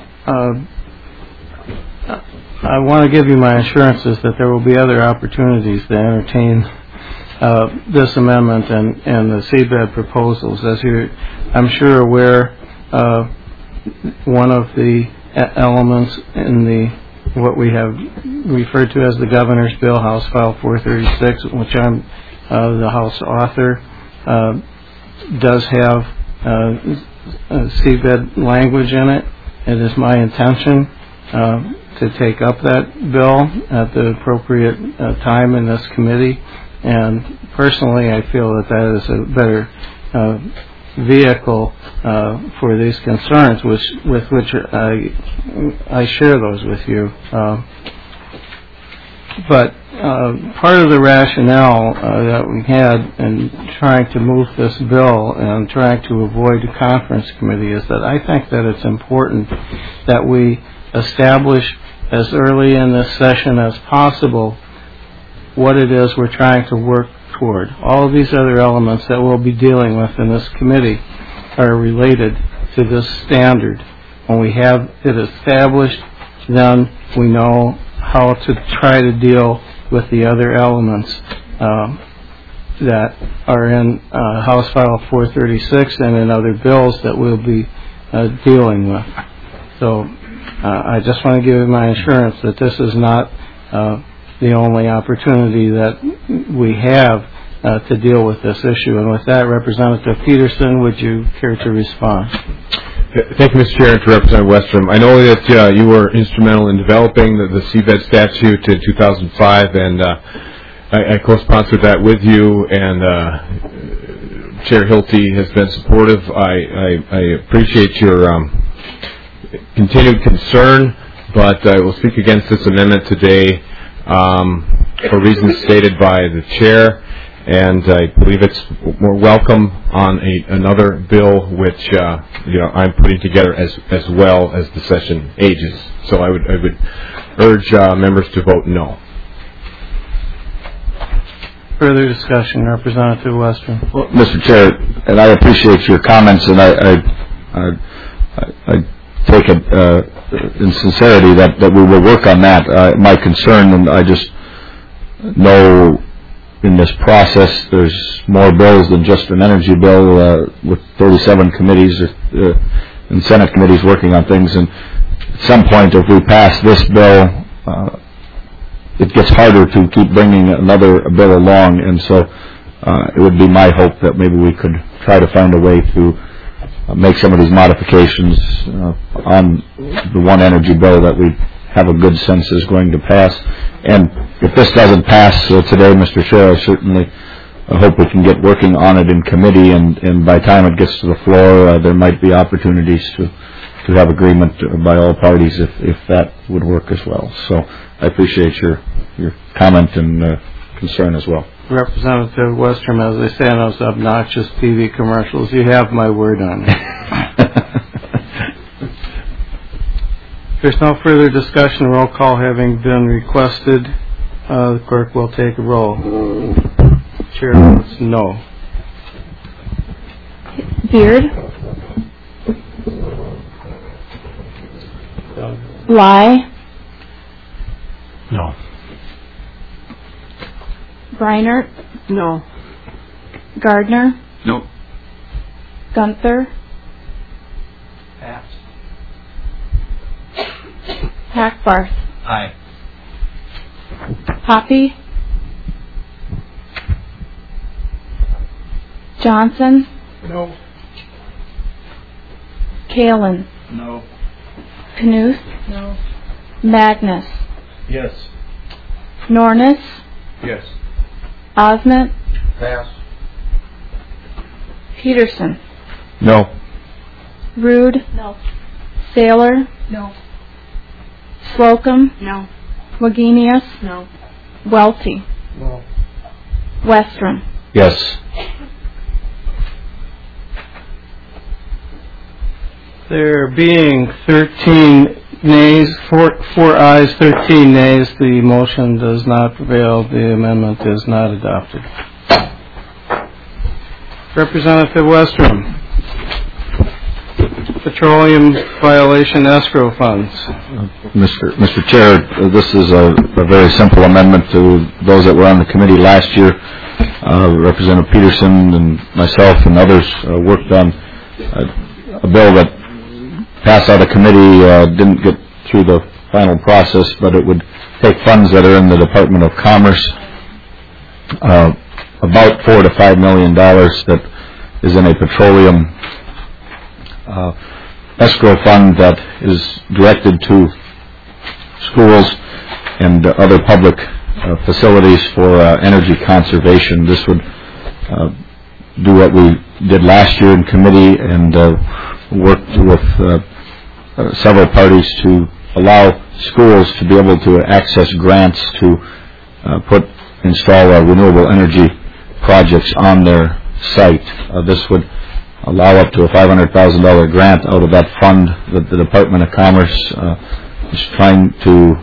I want to give you my assurances that there will be other opportunities to entertain this amendment and the seabed proposals. As you're, I'm sure, aware, one of the elements in the what we have referred to as the Governor's Bill, House File 436, which I'm the House author, does have seabed language in it. It is my intention to take up that bill at the appropriate time in this committee, and personally I feel that that is a better vehicle for these concerns, with which I share those with you. But part of the rationale that we had in trying to move this bill and trying to avoid a conference committee is that I think that it's important that we establish as early in this session as possible what it is we're trying to work toward. All of these other elements that we'll be dealing with in this committee are related to this standard. When we have it established, then we know how to try to deal with the other elements that are in House File 436 and in other bills that we'll be dealing with. So I just want to give you my assurance that this is not the only opportunity that we have to deal with this issue. And with that, Representative Peterson, would you care to respond? Thank you, Mr. Chair, and to Representative Westrom. I know that you were instrumental in developing the seabed statute in 2005, and I co-sponsored that with you, and Chair Hilty has been supportive. I appreciate your continued concern, but I will speak against this amendment today for reasons stated by the Chair, and I believe it's more welcome on another bill which I'm putting together as well as the session ages. So I would urge members to vote no. Further discussion, Representative Westrom. Well, Mr. Chair, and I appreciate your comments, and I take it in sincerity that we will work on that. My concern, and I just know in this process there's more bills than just an energy bill, with 37 committees and Senate committees working on things, and at some point if we pass this bill, it gets harder to keep bringing another bill along, and so it would be my hope that maybe we could try to find a way to make some of these modifications on the one energy bill that we have a good sense is going to pass. And if this doesn't pass today, Mr. Chair, I certainly hope we can get working on it in committee, and by the time it gets to the floor, there might be opportunities to have agreement by all parties if that would work as well. So I appreciate your comment and concern as well. Representative Westrom, as they say in those obnoxious TV commercials, you have my word on it. There's no further discussion. Roll call having been requested, the clerk will take a roll. Chair votes no. Beard. Lai. No. Breinert. No. Gardner. No. Gunther. Pass. Hackbarth. Aye. Hoppy. Johnson. No. Kalen. No. Knuth. No. Magnus. Yes. Nornis. Yes. Osment. Pass. Peterson. No. Rude. No. Sailor. No. Slocum. No. Wagenius. No. Welty. No. Westrom. Yes. There being 13 nays, 4 ayes, 13 nays, the motion does not prevail. The amendment is not adopted. Representative Westrom. Petroleum violation escrow funds. Mr. Chair, this is a very simple amendment to those that were on the committee last year. Representative Peterson and myself and others worked on a bill that passed out of committee, didn't get through the final process, but it would take funds that are in the Department of Commerce, about $4 to $5 million that is in a petroleum escrow fund that is directed to schools and other public facilities for energy conservation. This would do what we did last year in committee and worked with several parties to allow schools to be able to access grants to install renewable energy projects on their site. This would allow up to a $500,000 grant out of that fund that the Department of Commerce is trying to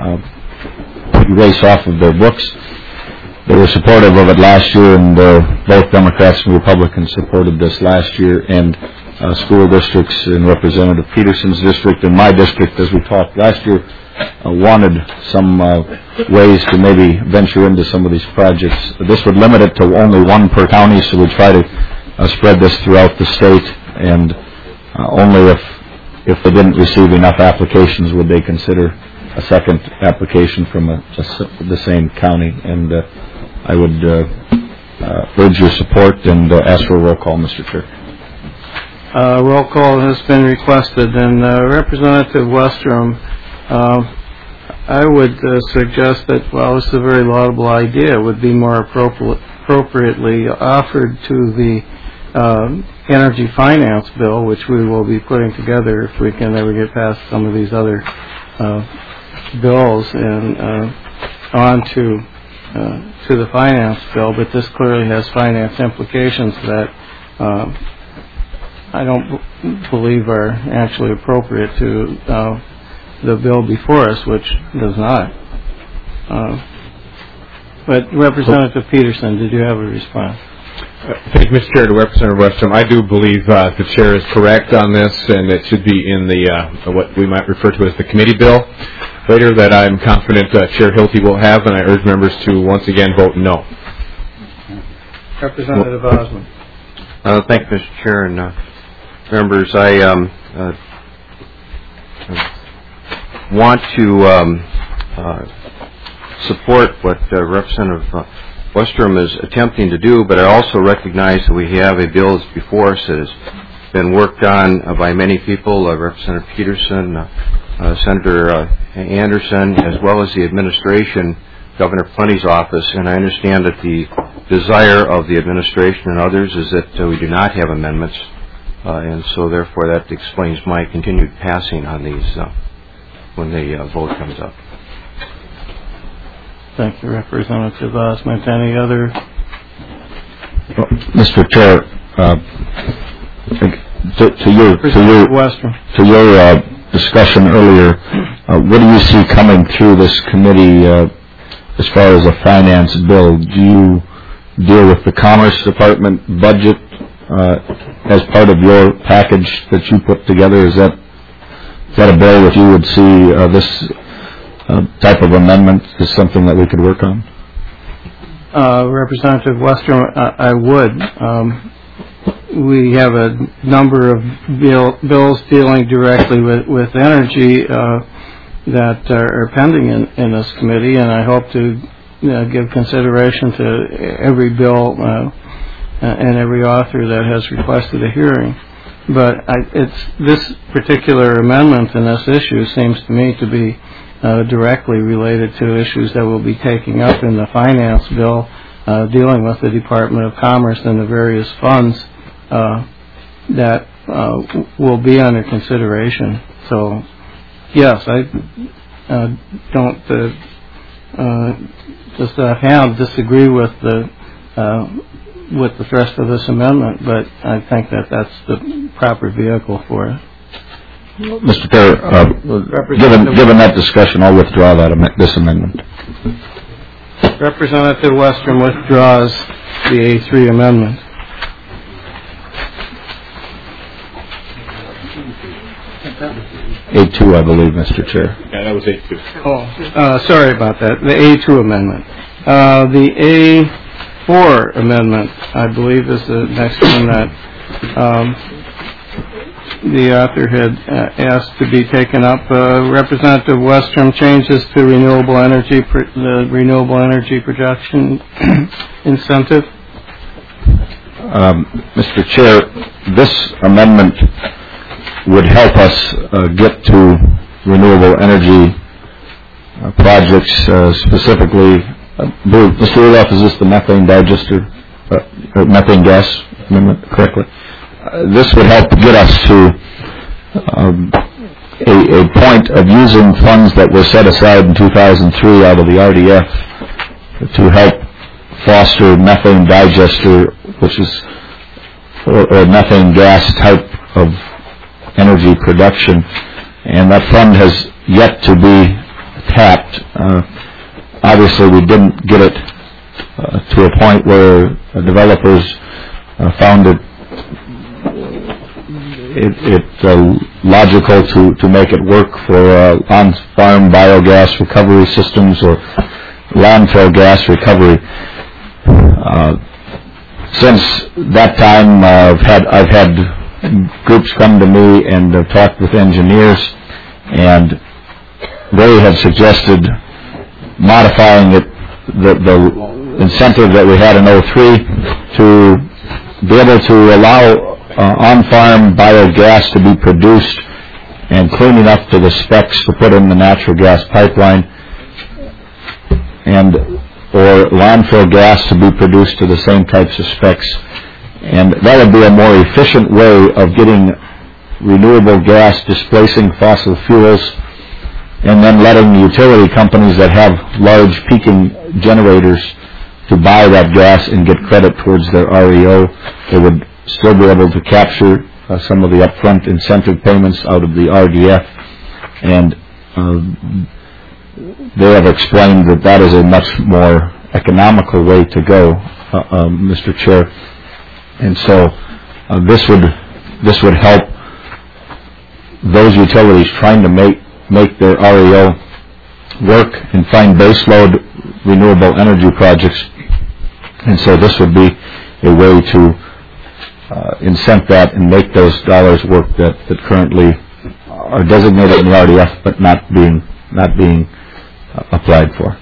erase off of their books. They were supportive of it last year, and both Democrats and Republicans supported this last year, and school districts in Representative Peterson's district and my district, as we talked last year, wanted some ways to maybe venture into some of these projects. This would limit it to only one per county, so we try to spread this throughout the state, and only if they didn't receive enough applications would they consider a second application from the same county. And I would urge your support and ask for a roll call, Mr. Chair. Roll call has been requested, and Representative Westrom, I would suggest that while this is a very laudable idea, it would be more appropriately offered to the energy finance bill, which we will be putting together if we can ever get past some of these other bills, and on to the finance bill. But this clearly has finance implications that I don't believe are actually appropriate to the bill before us, which does not. But Representative Peterson, did you have a response? Thank you, Mr. Chair. To Representative Westrom, I do believe the Chair is correct on this, and it should be in the what we might refer to as the committee bill later, that I'm confident Chair Hilty will have, and I urge members to once again vote no. Representative Osmond. Thank you, Mr. Chair, and members. I want to support what Representative Westrom is attempting to do, but I also recognize that we have a bill that's before us that has been worked on by many people, Representative Peterson, Senator Anderson, as well as the administration, Governor Plenty's office, and I understand that the desire of the administration and others is that we do not have amendments, and so therefore that explains my continued passing on these when the vote comes up. Thank you, Representative Osmond. Any other? Mr. Chair, to your discussion earlier, what do you see coming through this committee as far as a finance bill? Do you deal with the Commerce Department budget as part of your package that you put together? Is that a bill that you would see this type of amendment is something that we could work on? Representative Westrom, I would. We have a number of bills dealing directly with energy. that are pending in this committee, and I hope to give consideration to every bill and every author that has requested a hearing. But this particular amendment and this issue seems to me to be directly related to issues that we'll be taking up in the finance bill dealing with the Department of Commerce and the various funds that will be under consideration. So, yes, I don't just offhand disagree with the thrust of this amendment, but I think that that's the proper vehicle for it. Mr. Chair, given that discussion, I'll withdraw this amendment. Representative Westrom withdraws the A3 amendment. A2, I believe, Mr. Chair. Yeah, that was A2. Oh, sorry about that. The A2 amendment. The A4 amendment, I believe, is the next one that the author had asked to be taken up. Representative Westrom changes to the renewable energy production incentive. Mr. Chair, this amendment would help us get to renewable energy projects, specifically. Mr. Rudolph, is this the methane digester, methane gas amendment, correctly? This would help get us to a point of using funds that were set aside in 2003 out of the RDF to help foster methane digester, which is or methane gas type of energy production, and that fund has yet to be tapped. Obviously, we didn't get it to a point where developers found it logical to make it work for on-farm biogas recovery systems or landfill gas recovery. Since that time, I've had groups come to me and have talked with engineers, and they have suggested modifying the incentive that we had in 2003 to be able to allow on-farm biogas to be produced and clean enough to the specs to put in the natural gas pipeline, and or landfill gas to be produced to the same types of specs. And that would be a more efficient way of getting renewable gas displacing fossil fuels, and then letting the utility companies that have large peaking generators to buy that gas and get credit towards their REO. They would still be able to capture some of the upfront incentive payments out of the RDF, and they have explained that that is a much more economical way to go, Mr. Chair. And so this would help those utilities trying to make their REO work and find baseload renewable energy projects. And so this would be a way to incent that and make those dollars work that currently are designated in the RDF but not being applied for.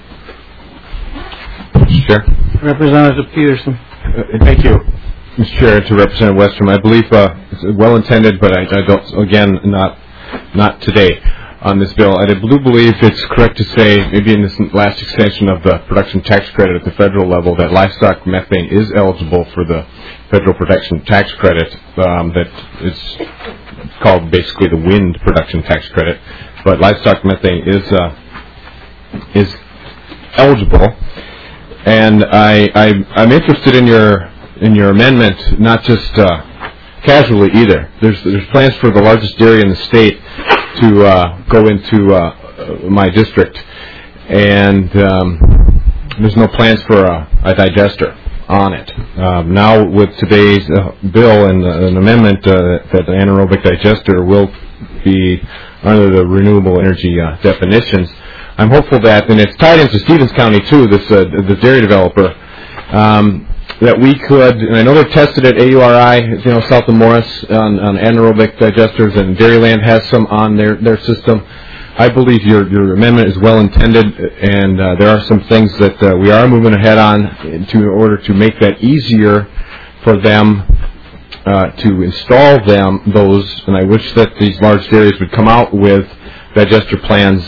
Mr. Chair. Representative Peterson. Thank you, Mr. Chair. To Representative Westrom, I believe it's well intended, but I don't. Again, not today on this bill. I do believe it's correct to say, maybe in this last extension of the production tax credit at the federal level, that livestock methane is eligible for the federal production tax credit. That is called basically the wind production tax credit, but livestock methane is eligible. And I'm interested in your amendment, not just casually either. There's plans for the largest dairy in the state to go into my district, and there's no plans for a digester on it. Now with today's bill and an amendment that the anaerobic digester will be under the renewable energy definitions, I'm hopeful that, and it's tied into Stevens County too, the dairy developer, that we could, and I know they've tested at AURI, south of Morris on anaerobic digesters, and Dairyland has some on their system. I believe your amendment is well intended, and there are some things that we are moving ahead on in order to make that easier for them to install those. And I wish that these large dairies would come out with digester plans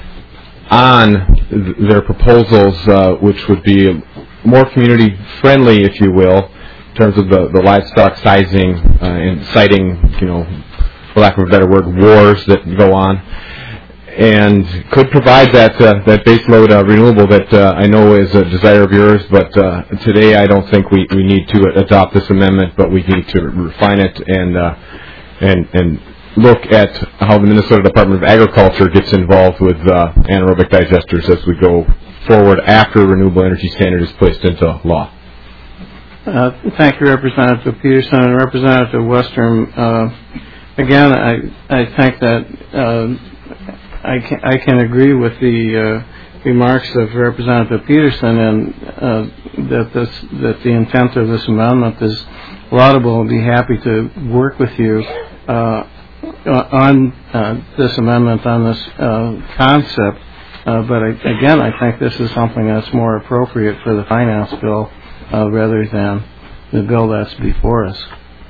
on their proposals, which would be more community friendly, if you will, in terms of the livestock sizing and citing, for lack of a better word, wars that go on, and could provide that baseload renewable that I know is a desire of yours. But today I don't think we need to adopt this amendment, but we need to refine it and look at how the Minnesota Department of Agriculture gets involved with anaerobic digesters as we go forward after renewable energy standard is placed into law. Thank you, Representative Peterson and Representative Westrom. Again, I think that I can agree with the remarks of Representative Peterson, and that the intent of this amendment is laudable. I'll be happy to work with you on this amendment, on this concept. But again, I think this is something that's more appropriate for the finance bill rather than the bill that's before us.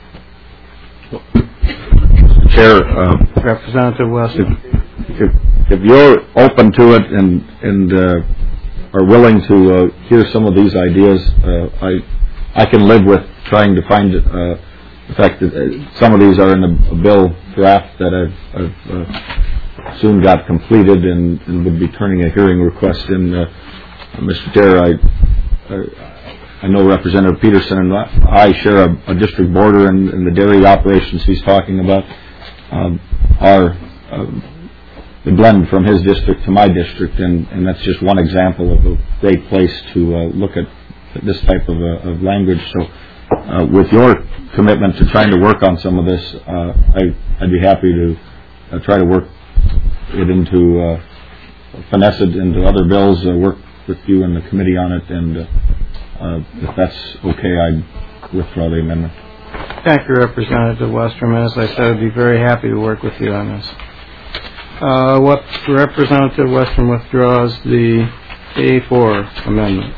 Chair, Representative Weston. If you're open to it and are willing to hear some of these ideas, I can live with trying to find the fact that some of these are in a bill draft that I've soon got completed and would be turning a hearing request in. Mr. Chair, I know Representative Peterson and I share a district border, and the dairy operations he's talking about are the blend from his district to my district, and that's just one example of a great place to look at this type of language. So with your commitment to trying to work on some of this, I'd be happy to try to work it into, finesse it into other bills, work with you and the committee on it, and if that's okay, I'd withdraw the amendment. Thank you, Representative Westrom. As I said, I'd be very happy to work with you on this. What Representative Westrom withdraws the A4 amendment.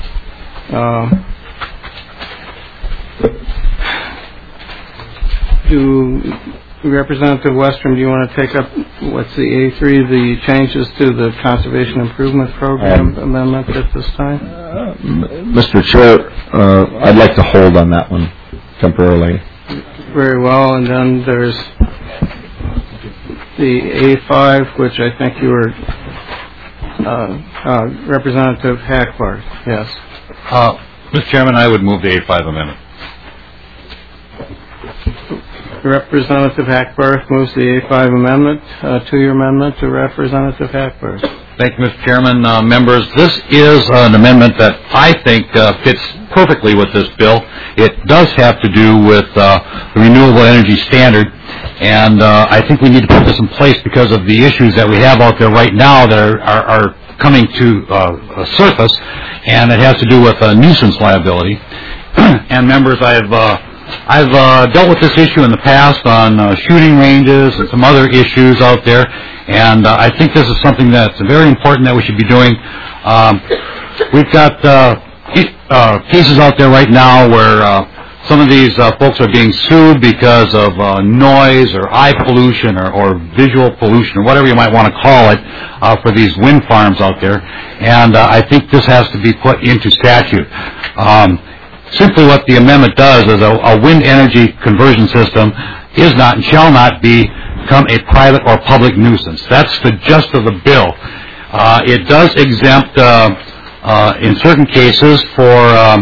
Representative Westrom, do you want to take up what's the A3, the changes to the Conservation Improvement Program amendment at this time? Mr. Chair, I'd like to hold on that one temporarily. Very well, and then there's the A5, which I think you were Representative Hackbarth. Yes. Mr. Chairman, I would move the A5 amendment. Representative Hackbarth moves the A5 amendment to your amendment to Representative Hackbarth. Thank you, Mr. Chairman. Members, this is an amendment that I think fits perfectly with this bill. It does have to do with the renewable energy standard, and I think we need to put this in place because of the issues that we have out there right now that are coming to surface, and it has to do with nuisance liability. And members, I've dealt with this issue in the past on shooting ranges and some other issues out there, and I think this is something that's very important that we should be doing. We've got cases out there right now where some of these folks are being sued because of noise or eye pollution or visual pollution or whatever you might want to call it for these wind farms out there, and I think this has to be put into statute. Simply what the amendment does is a wind energy conversion system is not and shall not become a private or public nuisance. That's the gist of the bill. It does exempt, in certain cases, for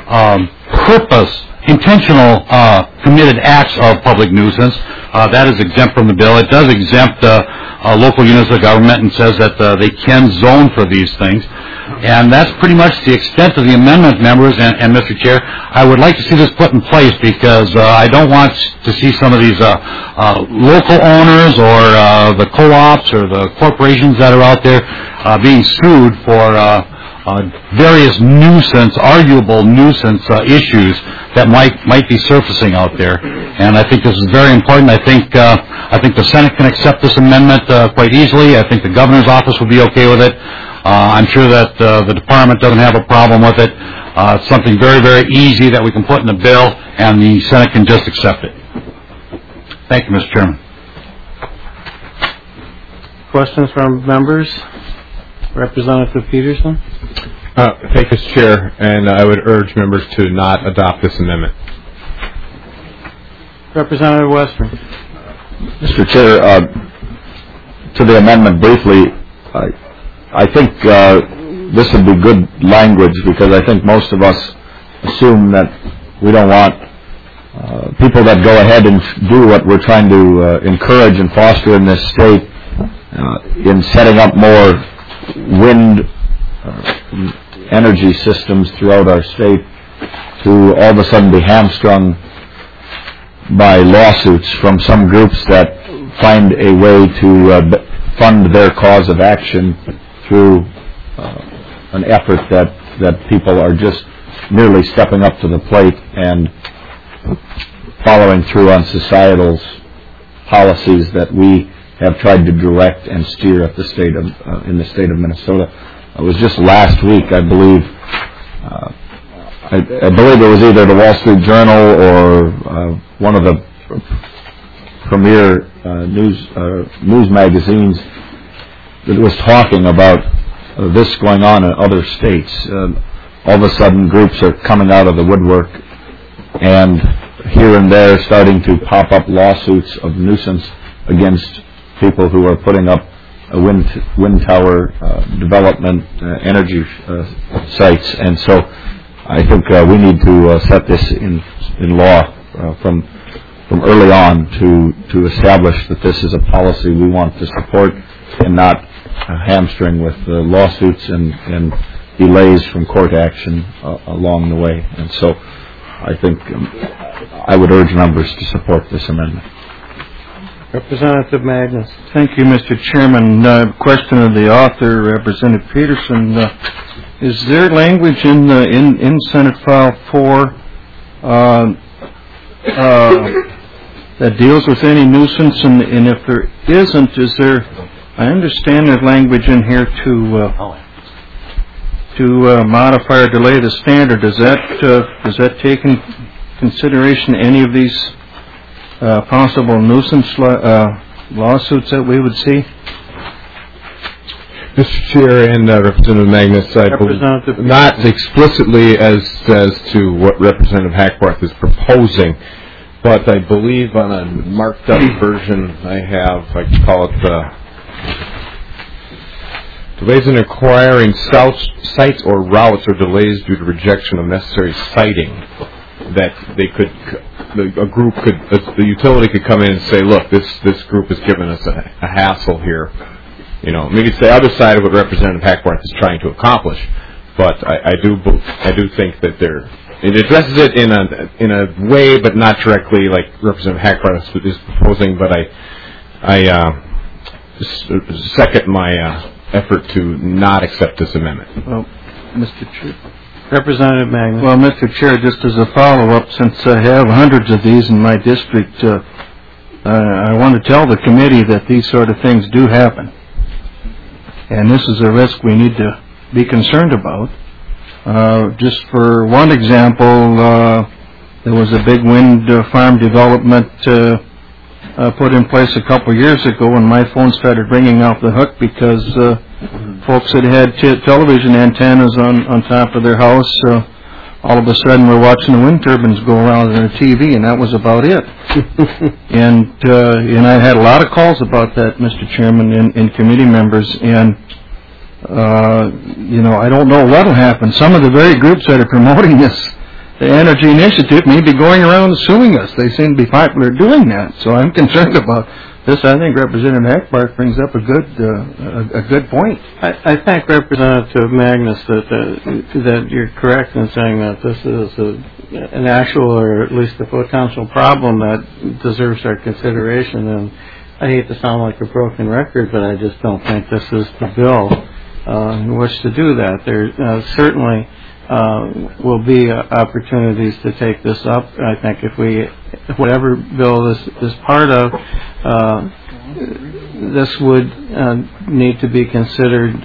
intentional committed acts of public nuisance. That is exempt from the bill. It does exempt local units of government and says that they can zone for these things. And that's pretty much the extent of the amendment, members. And Mr. Chair, I would like to see this put in place because I don't want to see some of these local owners or the co-ops or the corporations that are out there being sued for various arguable nuisance issues that might be surfacing out there. And I think this is very important. I think the Senate can accept this amendment quite easily. I think the governor's office will be okay with it. I'm sure that the department doesn't have a problem with it. It's something very, very easy that we can put in the bill, and the Senate can just accept it. Thank you, Mr. Chairman. Questions from members? Representative Peterson? Thank you, Mr. Chair, and I would urge members to not adopt this amendment. Representative Western. Mr. Chair, to the amendment briefly, I think this would be good language because I think most of us assume that we don't want people that go ahead and do what we're trying to encourage and foster in this state in setting up more wind energy systems throughout our state to all of a sudden be hamstrung by lawsuits from some groups that find a way to fund their cause of action through an effort that people are just merely stepping up to the plate and following through on societal's policies that we have tried to direct and steer at the in the state of Minnesota. It was just last week, I believe. I believe it was either the Wall Street Journal or one of the premier news magazines that was talking about this going on in other states. All of a sudden, groups are coming out of the woodwork and here and there starting to pop up lawsuits of nuisance against people who are putting up wind tower development energy sites. And so I think we need to set this in law from early on to establish that this is a policy we want to support and not hamstring with lawsuits and delays from court action along the way. And so I think I would urge members to support this amendment. Representative Magnus. Thank you, Mr. Chairman. Question of the author, Representative Peterson. Is there language in Senate File 4 that deals with any nuisance? And if there isn't, is there? I understand there's language in here to modify or delay the standard. Does that take in consideration any of these possible nuisance lawsuits that we would see? Mr. Chair and Representative Magnus, I believe not explicitly as to what Representative Hackworth is proposing, but I believe on a marked up version I can call it delays in acquiring sites or routes or delays due to rejection of necessary siting. That the utility could come in and say, look, this group has given us a hassle here. You know, maybe it's the other side of what Representative Hackworth is trying to accomplish, but I do think that it addresses it in a way, but not directly like Representative Hackworth is proposing. But I second my effort to not accept this amendment. Well, Mr. Chair. Representative Magnus. Well, Mr. Chair, just as a follow-up, since I have hundreds of these in my district, I want to tell the committee that these sort of things do happen. And this is a risk we need to be concerned about. Just for one example, there was a big wind farm development put in place a couple years ago, and my phone started ringing off the hook because folks that had television antennas on top of their house, all of a sudden we're watching the wind turbines go around on their TV, and that was about it. And I had a lot of calls about that, Mr. Chairman, and committee members, and I don't know what will happen. Some of the very groups that are promoting this, the Energy Initiative, may be going around suing us. They seem to be popular doing that, so I'm concerned about this. I think Representative Hackbarth brings up a good point. I think, Representative Magnus, that you're correct in saying that this is an actual or at least a potential problem that deserves our consideration. And I hate to sound like a broken record, but I just don't think this is the bill wish to do that. There certainly will be opportunities to take this up. I think if whatever bill this is part of, this would need to be considered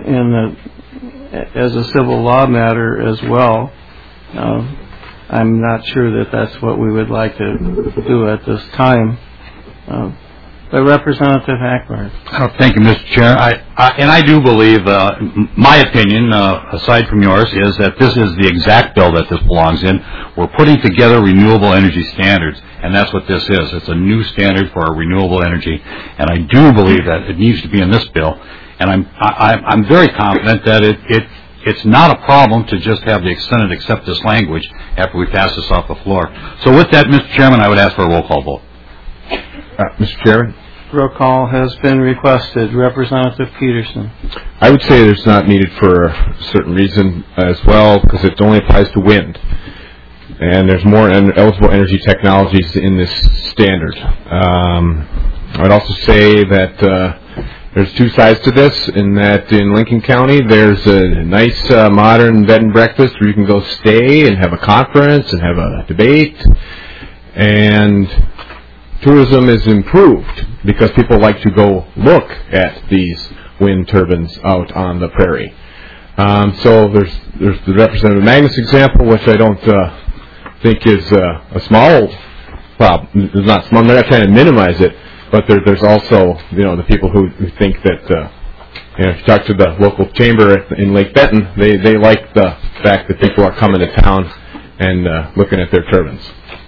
as a civil law matter as well. I'm not sure that that's what we would like to do at this time. But Representative Hackburn. Thank you, Mr. Chair. I do believe, my opinion, aside from yours, is that this is the exact bill that this belongs in. We're putting together renewable energy standards, and that's what this is. It's a new standard for our renewable energy, and I do believe that it needs to be in this bill. And I'm very confident that it's not a problem to just have the Senate accept this language after we pass this off the floor. So with that, Mr. Chairman, I would ask for a roll call vote. Mr. Chairman? Roll call has been requested. Representative Peterson. I would say it's not needed for a certain reason as well, because it only applies to wind. And there's more eligible energy technologies in this standard. I would also say that there's two sides to this, in that in Lincoln County there's a nice modern bed and breakfast where you can go stay and have a conference and have a debate. And tourism is improved because people like to go look at these wind turbines out on the prairie. So there's the Representative Magnus example, which I don't think is a small problem. It's not small. I'm not trying to minimize it, but there's also the people who think that if you talk to the local chamber in Lake Benton, they like the fact that people are coming to town and looking at their turbines.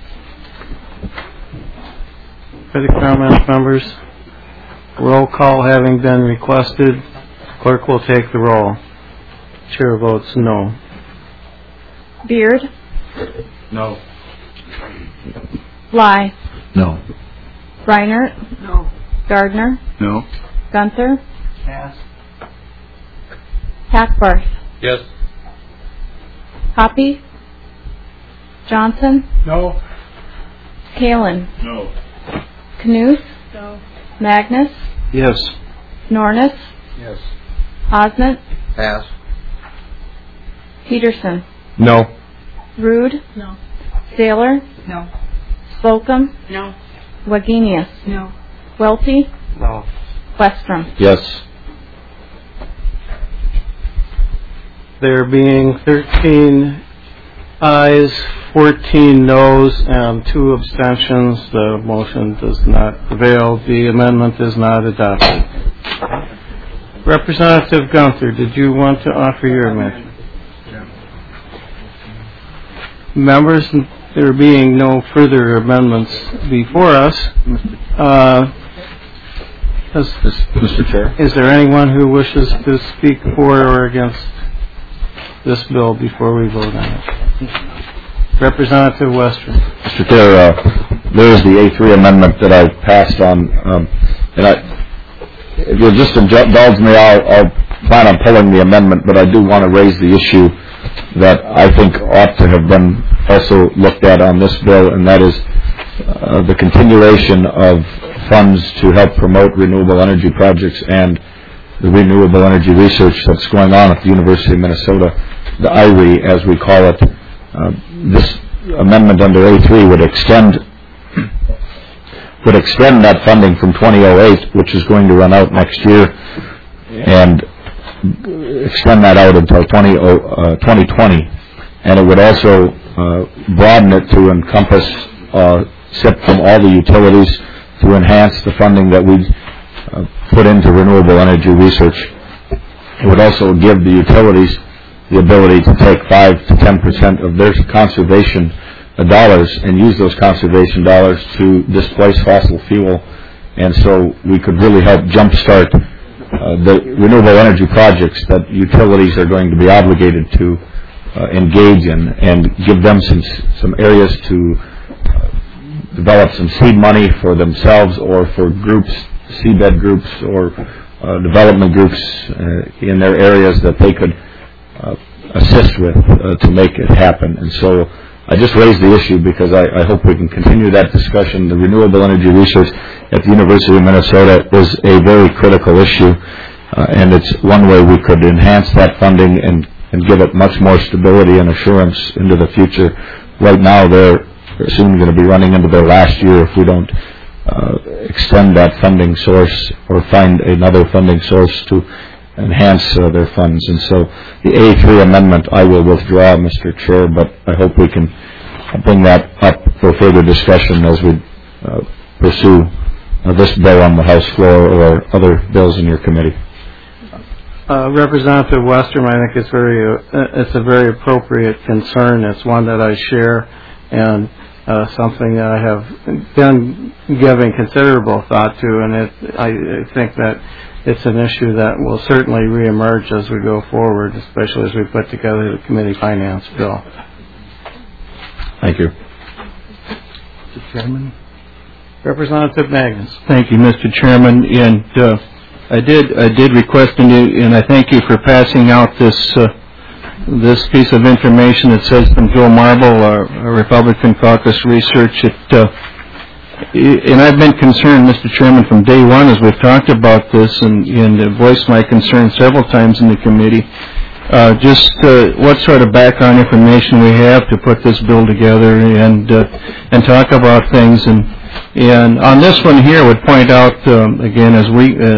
Further comments, members? Roll call having been requested, clerk will take the roll. Chair votes no. Beard. No. Bly. No. Reinert. No. Gardner. No. Gunther. Pass. Hackbarth. Yes. Hoppy. Johnson. No. Kalen. No. Knuth. No. Magnus. Yes. Nornis. Yes. Osment. Pass. Peterson. No. Rude. No. Saylor. No. Slocum. No. Wagenius. No. Welty. No. Westrom. Yes. There being 13 ayes, 14 noes, and 2 abstentions, the motion does not prevail. The amendment is not adopted. Representative Gunther, did you want to offer your amendment? Members, there being no further amendments before us, Mr. Chair. is there anyone who wishes to speak for or against this bill before we vote on it? Representative Westrom. Mr. Chair, there is the A3 amendment that I passed on, and if you'll just indulge me, I'll plan on pulling the amendment, but I do want to raise the issue that I think ought to have been also looked at on this bill, and that is the continuation of funds to help promote renewable energy projects and the renewable energy research that's going on at the University of Minnesota, the IRE as we call it. This amendment under A3 would extend that funding from 2008, which is going to run out next year, and extend that out until 2020. And it would also broaden it to encompass SIP from all the utilities to enhance the funding that we put into renewable energy research. It would also give the utilities the ability to take 5 to 10% of their conservation dollars and use those conservation dollars to displace fossil fuel, and so we could really help jumpstart the renewable energy projects that utilities are going to be obligated to engage in, and give them some areas to develop some seed money for themselves or for groups, seabed groups or development groups in their areas that they could assist with to make it happen. And so I just raised the issue because I hope we can continue that discussion. The renewable energy research at the University of Minnesota is a very critical issue, and it's one way we could enhance that funding and give it much more stability and assurance into the future. Right now, they're soon going to be running into their last year if we don't extend that funding source or find another funding source to enhance their funds. And so the A3 amendment I will withdraw, Mr. Chair, but I hope we can bring that up for further discussion as we pursue this bill on the House floor or other bills in your committee. Representative Westrom, I think it's a very appropriate concern. It's one that I share, and something that I have been giving considerable thought to, and I think that it's an issue that will certainly reemerge as we go forward, especially as we put together the committee finance bill. Thank you. Mr. Chairman. Representative Magnus. Thank you, Mr. Chairman. And I did request, and I thank you for passing out this piece of information that says from Joe Marble, a Republican caucus research. And I've been concerned, Mr. Chairman, from day one as we've talked about this and voiced my concern several times in the committee. Just what sort of background information we have to put this bill together and talk about things. And on this one here, I would point out again, as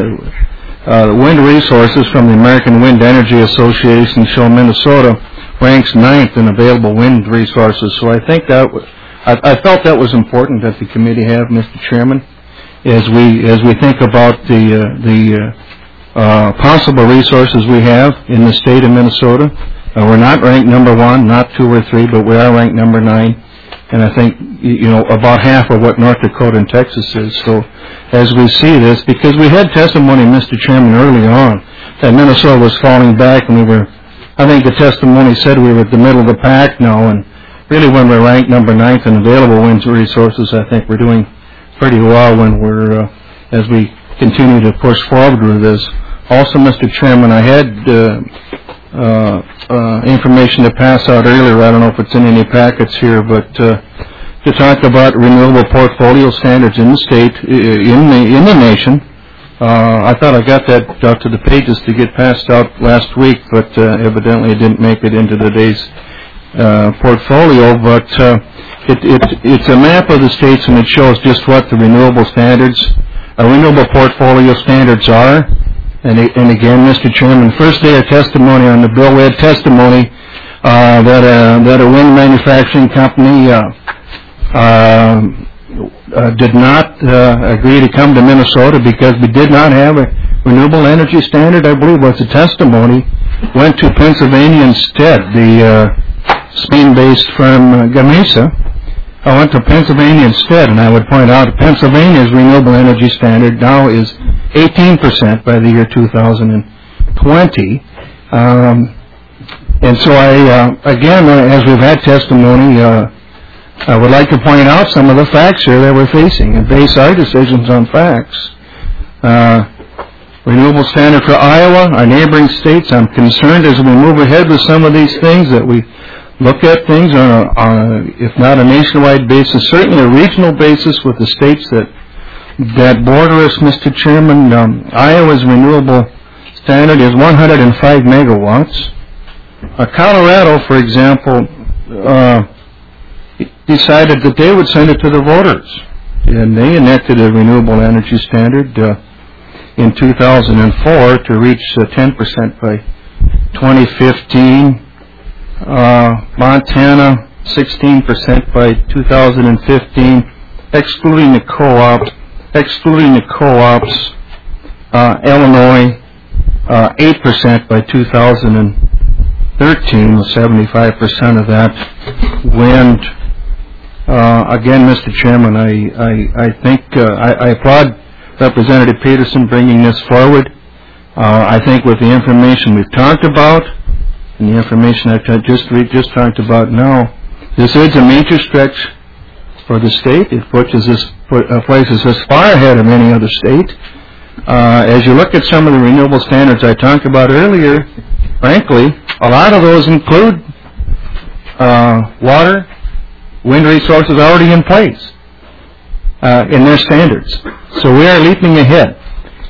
wind resources from the American Wind Energy Association show Minnesota ranks 9th in available wind resources. So I think I felt that was important that the committee have, Mr. Chairman, as we think about the possible resources we have in the state of Minnesota. We're not ranked number 1, not 2 or 3, but we are ranked number 9. And I think, about half of what North Dakota and Texas is. So as we see this, because we had testimony, Mr. Chairman, early on that Minnesota was falling back, and I think the testimony said we were at the middle of the pack now, and really when we're ranked number 9th in available wind resources, I think we're doing pretty well when as we continue to push forward with this. Also, Mr. Chairman, I had information to pass out earlier. I don't know if it's in any packets here, but to talk about renewable portfolio standards in the state, in the nation. I thought I got that out to the pages to get passed out last week, but evidently it didn't make it into today's portfolio. But it's a map of the states, and it shows just what the renewable portfolio standards are. And again, Mr. Chairman, first day of testimony on the bill, we had testimony that a wind manufacturing company did not agree to come to Minnesota because we did not have a renewable energy standard. I believe was the testimony went to Pennsylvania instead. The Spain-based firm Gamesa went to Pennsylvania instead, and I would point out Pennsylvania's renewable energy standard now is 18% by the year 2020. And so again, as we've had testimony, I would like to point out some of the facts here that we're facing and base our decisions on facts. Renewable standard for Iowa, our neighboring states. I'm concerned as we move ahead with some of these things that we look at things on if not a nationwide basis, certainly a regional basis with the states that border us, Mr. Chairman. Iowa's renewable standard is 105 megawatts. Colorado, for example, decided that they would send it to the voters, and they enacted a renewable energy standard in 2004 to reach 10% by 2015. Montana, 16% by 2015, excluding the co-ops. Illinois, 8% by 2013, with 75% of that wind. Again, Mr. Chairman, I think I applaud Representative Peterson bringing this forward. I think with the information we've talked about and the information I've just talked about now, this is a major stretch for the state. It places us far ahead of any other state. As you look at some of the renewable standards I talked about earlier, frankly, a lot of those include water, wind resources already in place in their standards. So we are leaping ahead.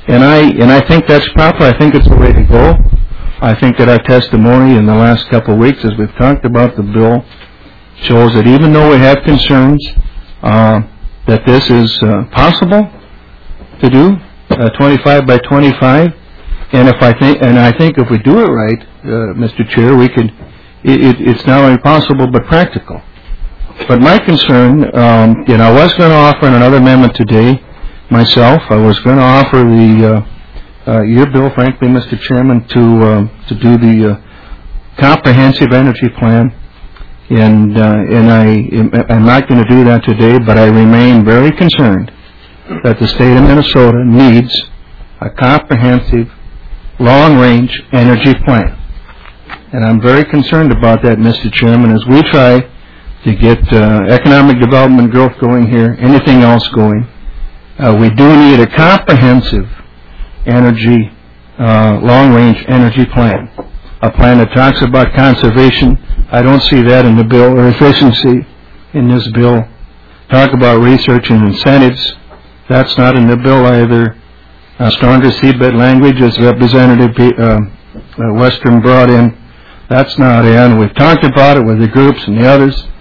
And I think that's proper. I think it's the way to go. I think that our testimony in the last couple of weeks, as we've talked about the bill, shows that even though we have concerns, that this is possible to do, 25 by 25. And I think if we do it right, Mr. Chair, we could. It's not only possible but practical. But my concern, I was going to offer another amendment today myself. I was going to offer your bill, frankly, Mr. Chairman, to do the comprehensive energy plan, and I'm not going to do that today. But I remain very concerned that the state of Minnesota needs a comprehensive, long-range energy plan, and I'm very concerned about that, Mr. Chairman, as we try to get economic development growth going here, anything else going. We do need a comprehensive energy, long-range energy plan, a plan that talks about conservation. I don't see that in the bill, or efficiency in this bill. Talk about research and incentives. That's not in the bill either. Stronger seabed language, as Representative Westrom brought in. That's not in. We've talked about it with the groups and the others.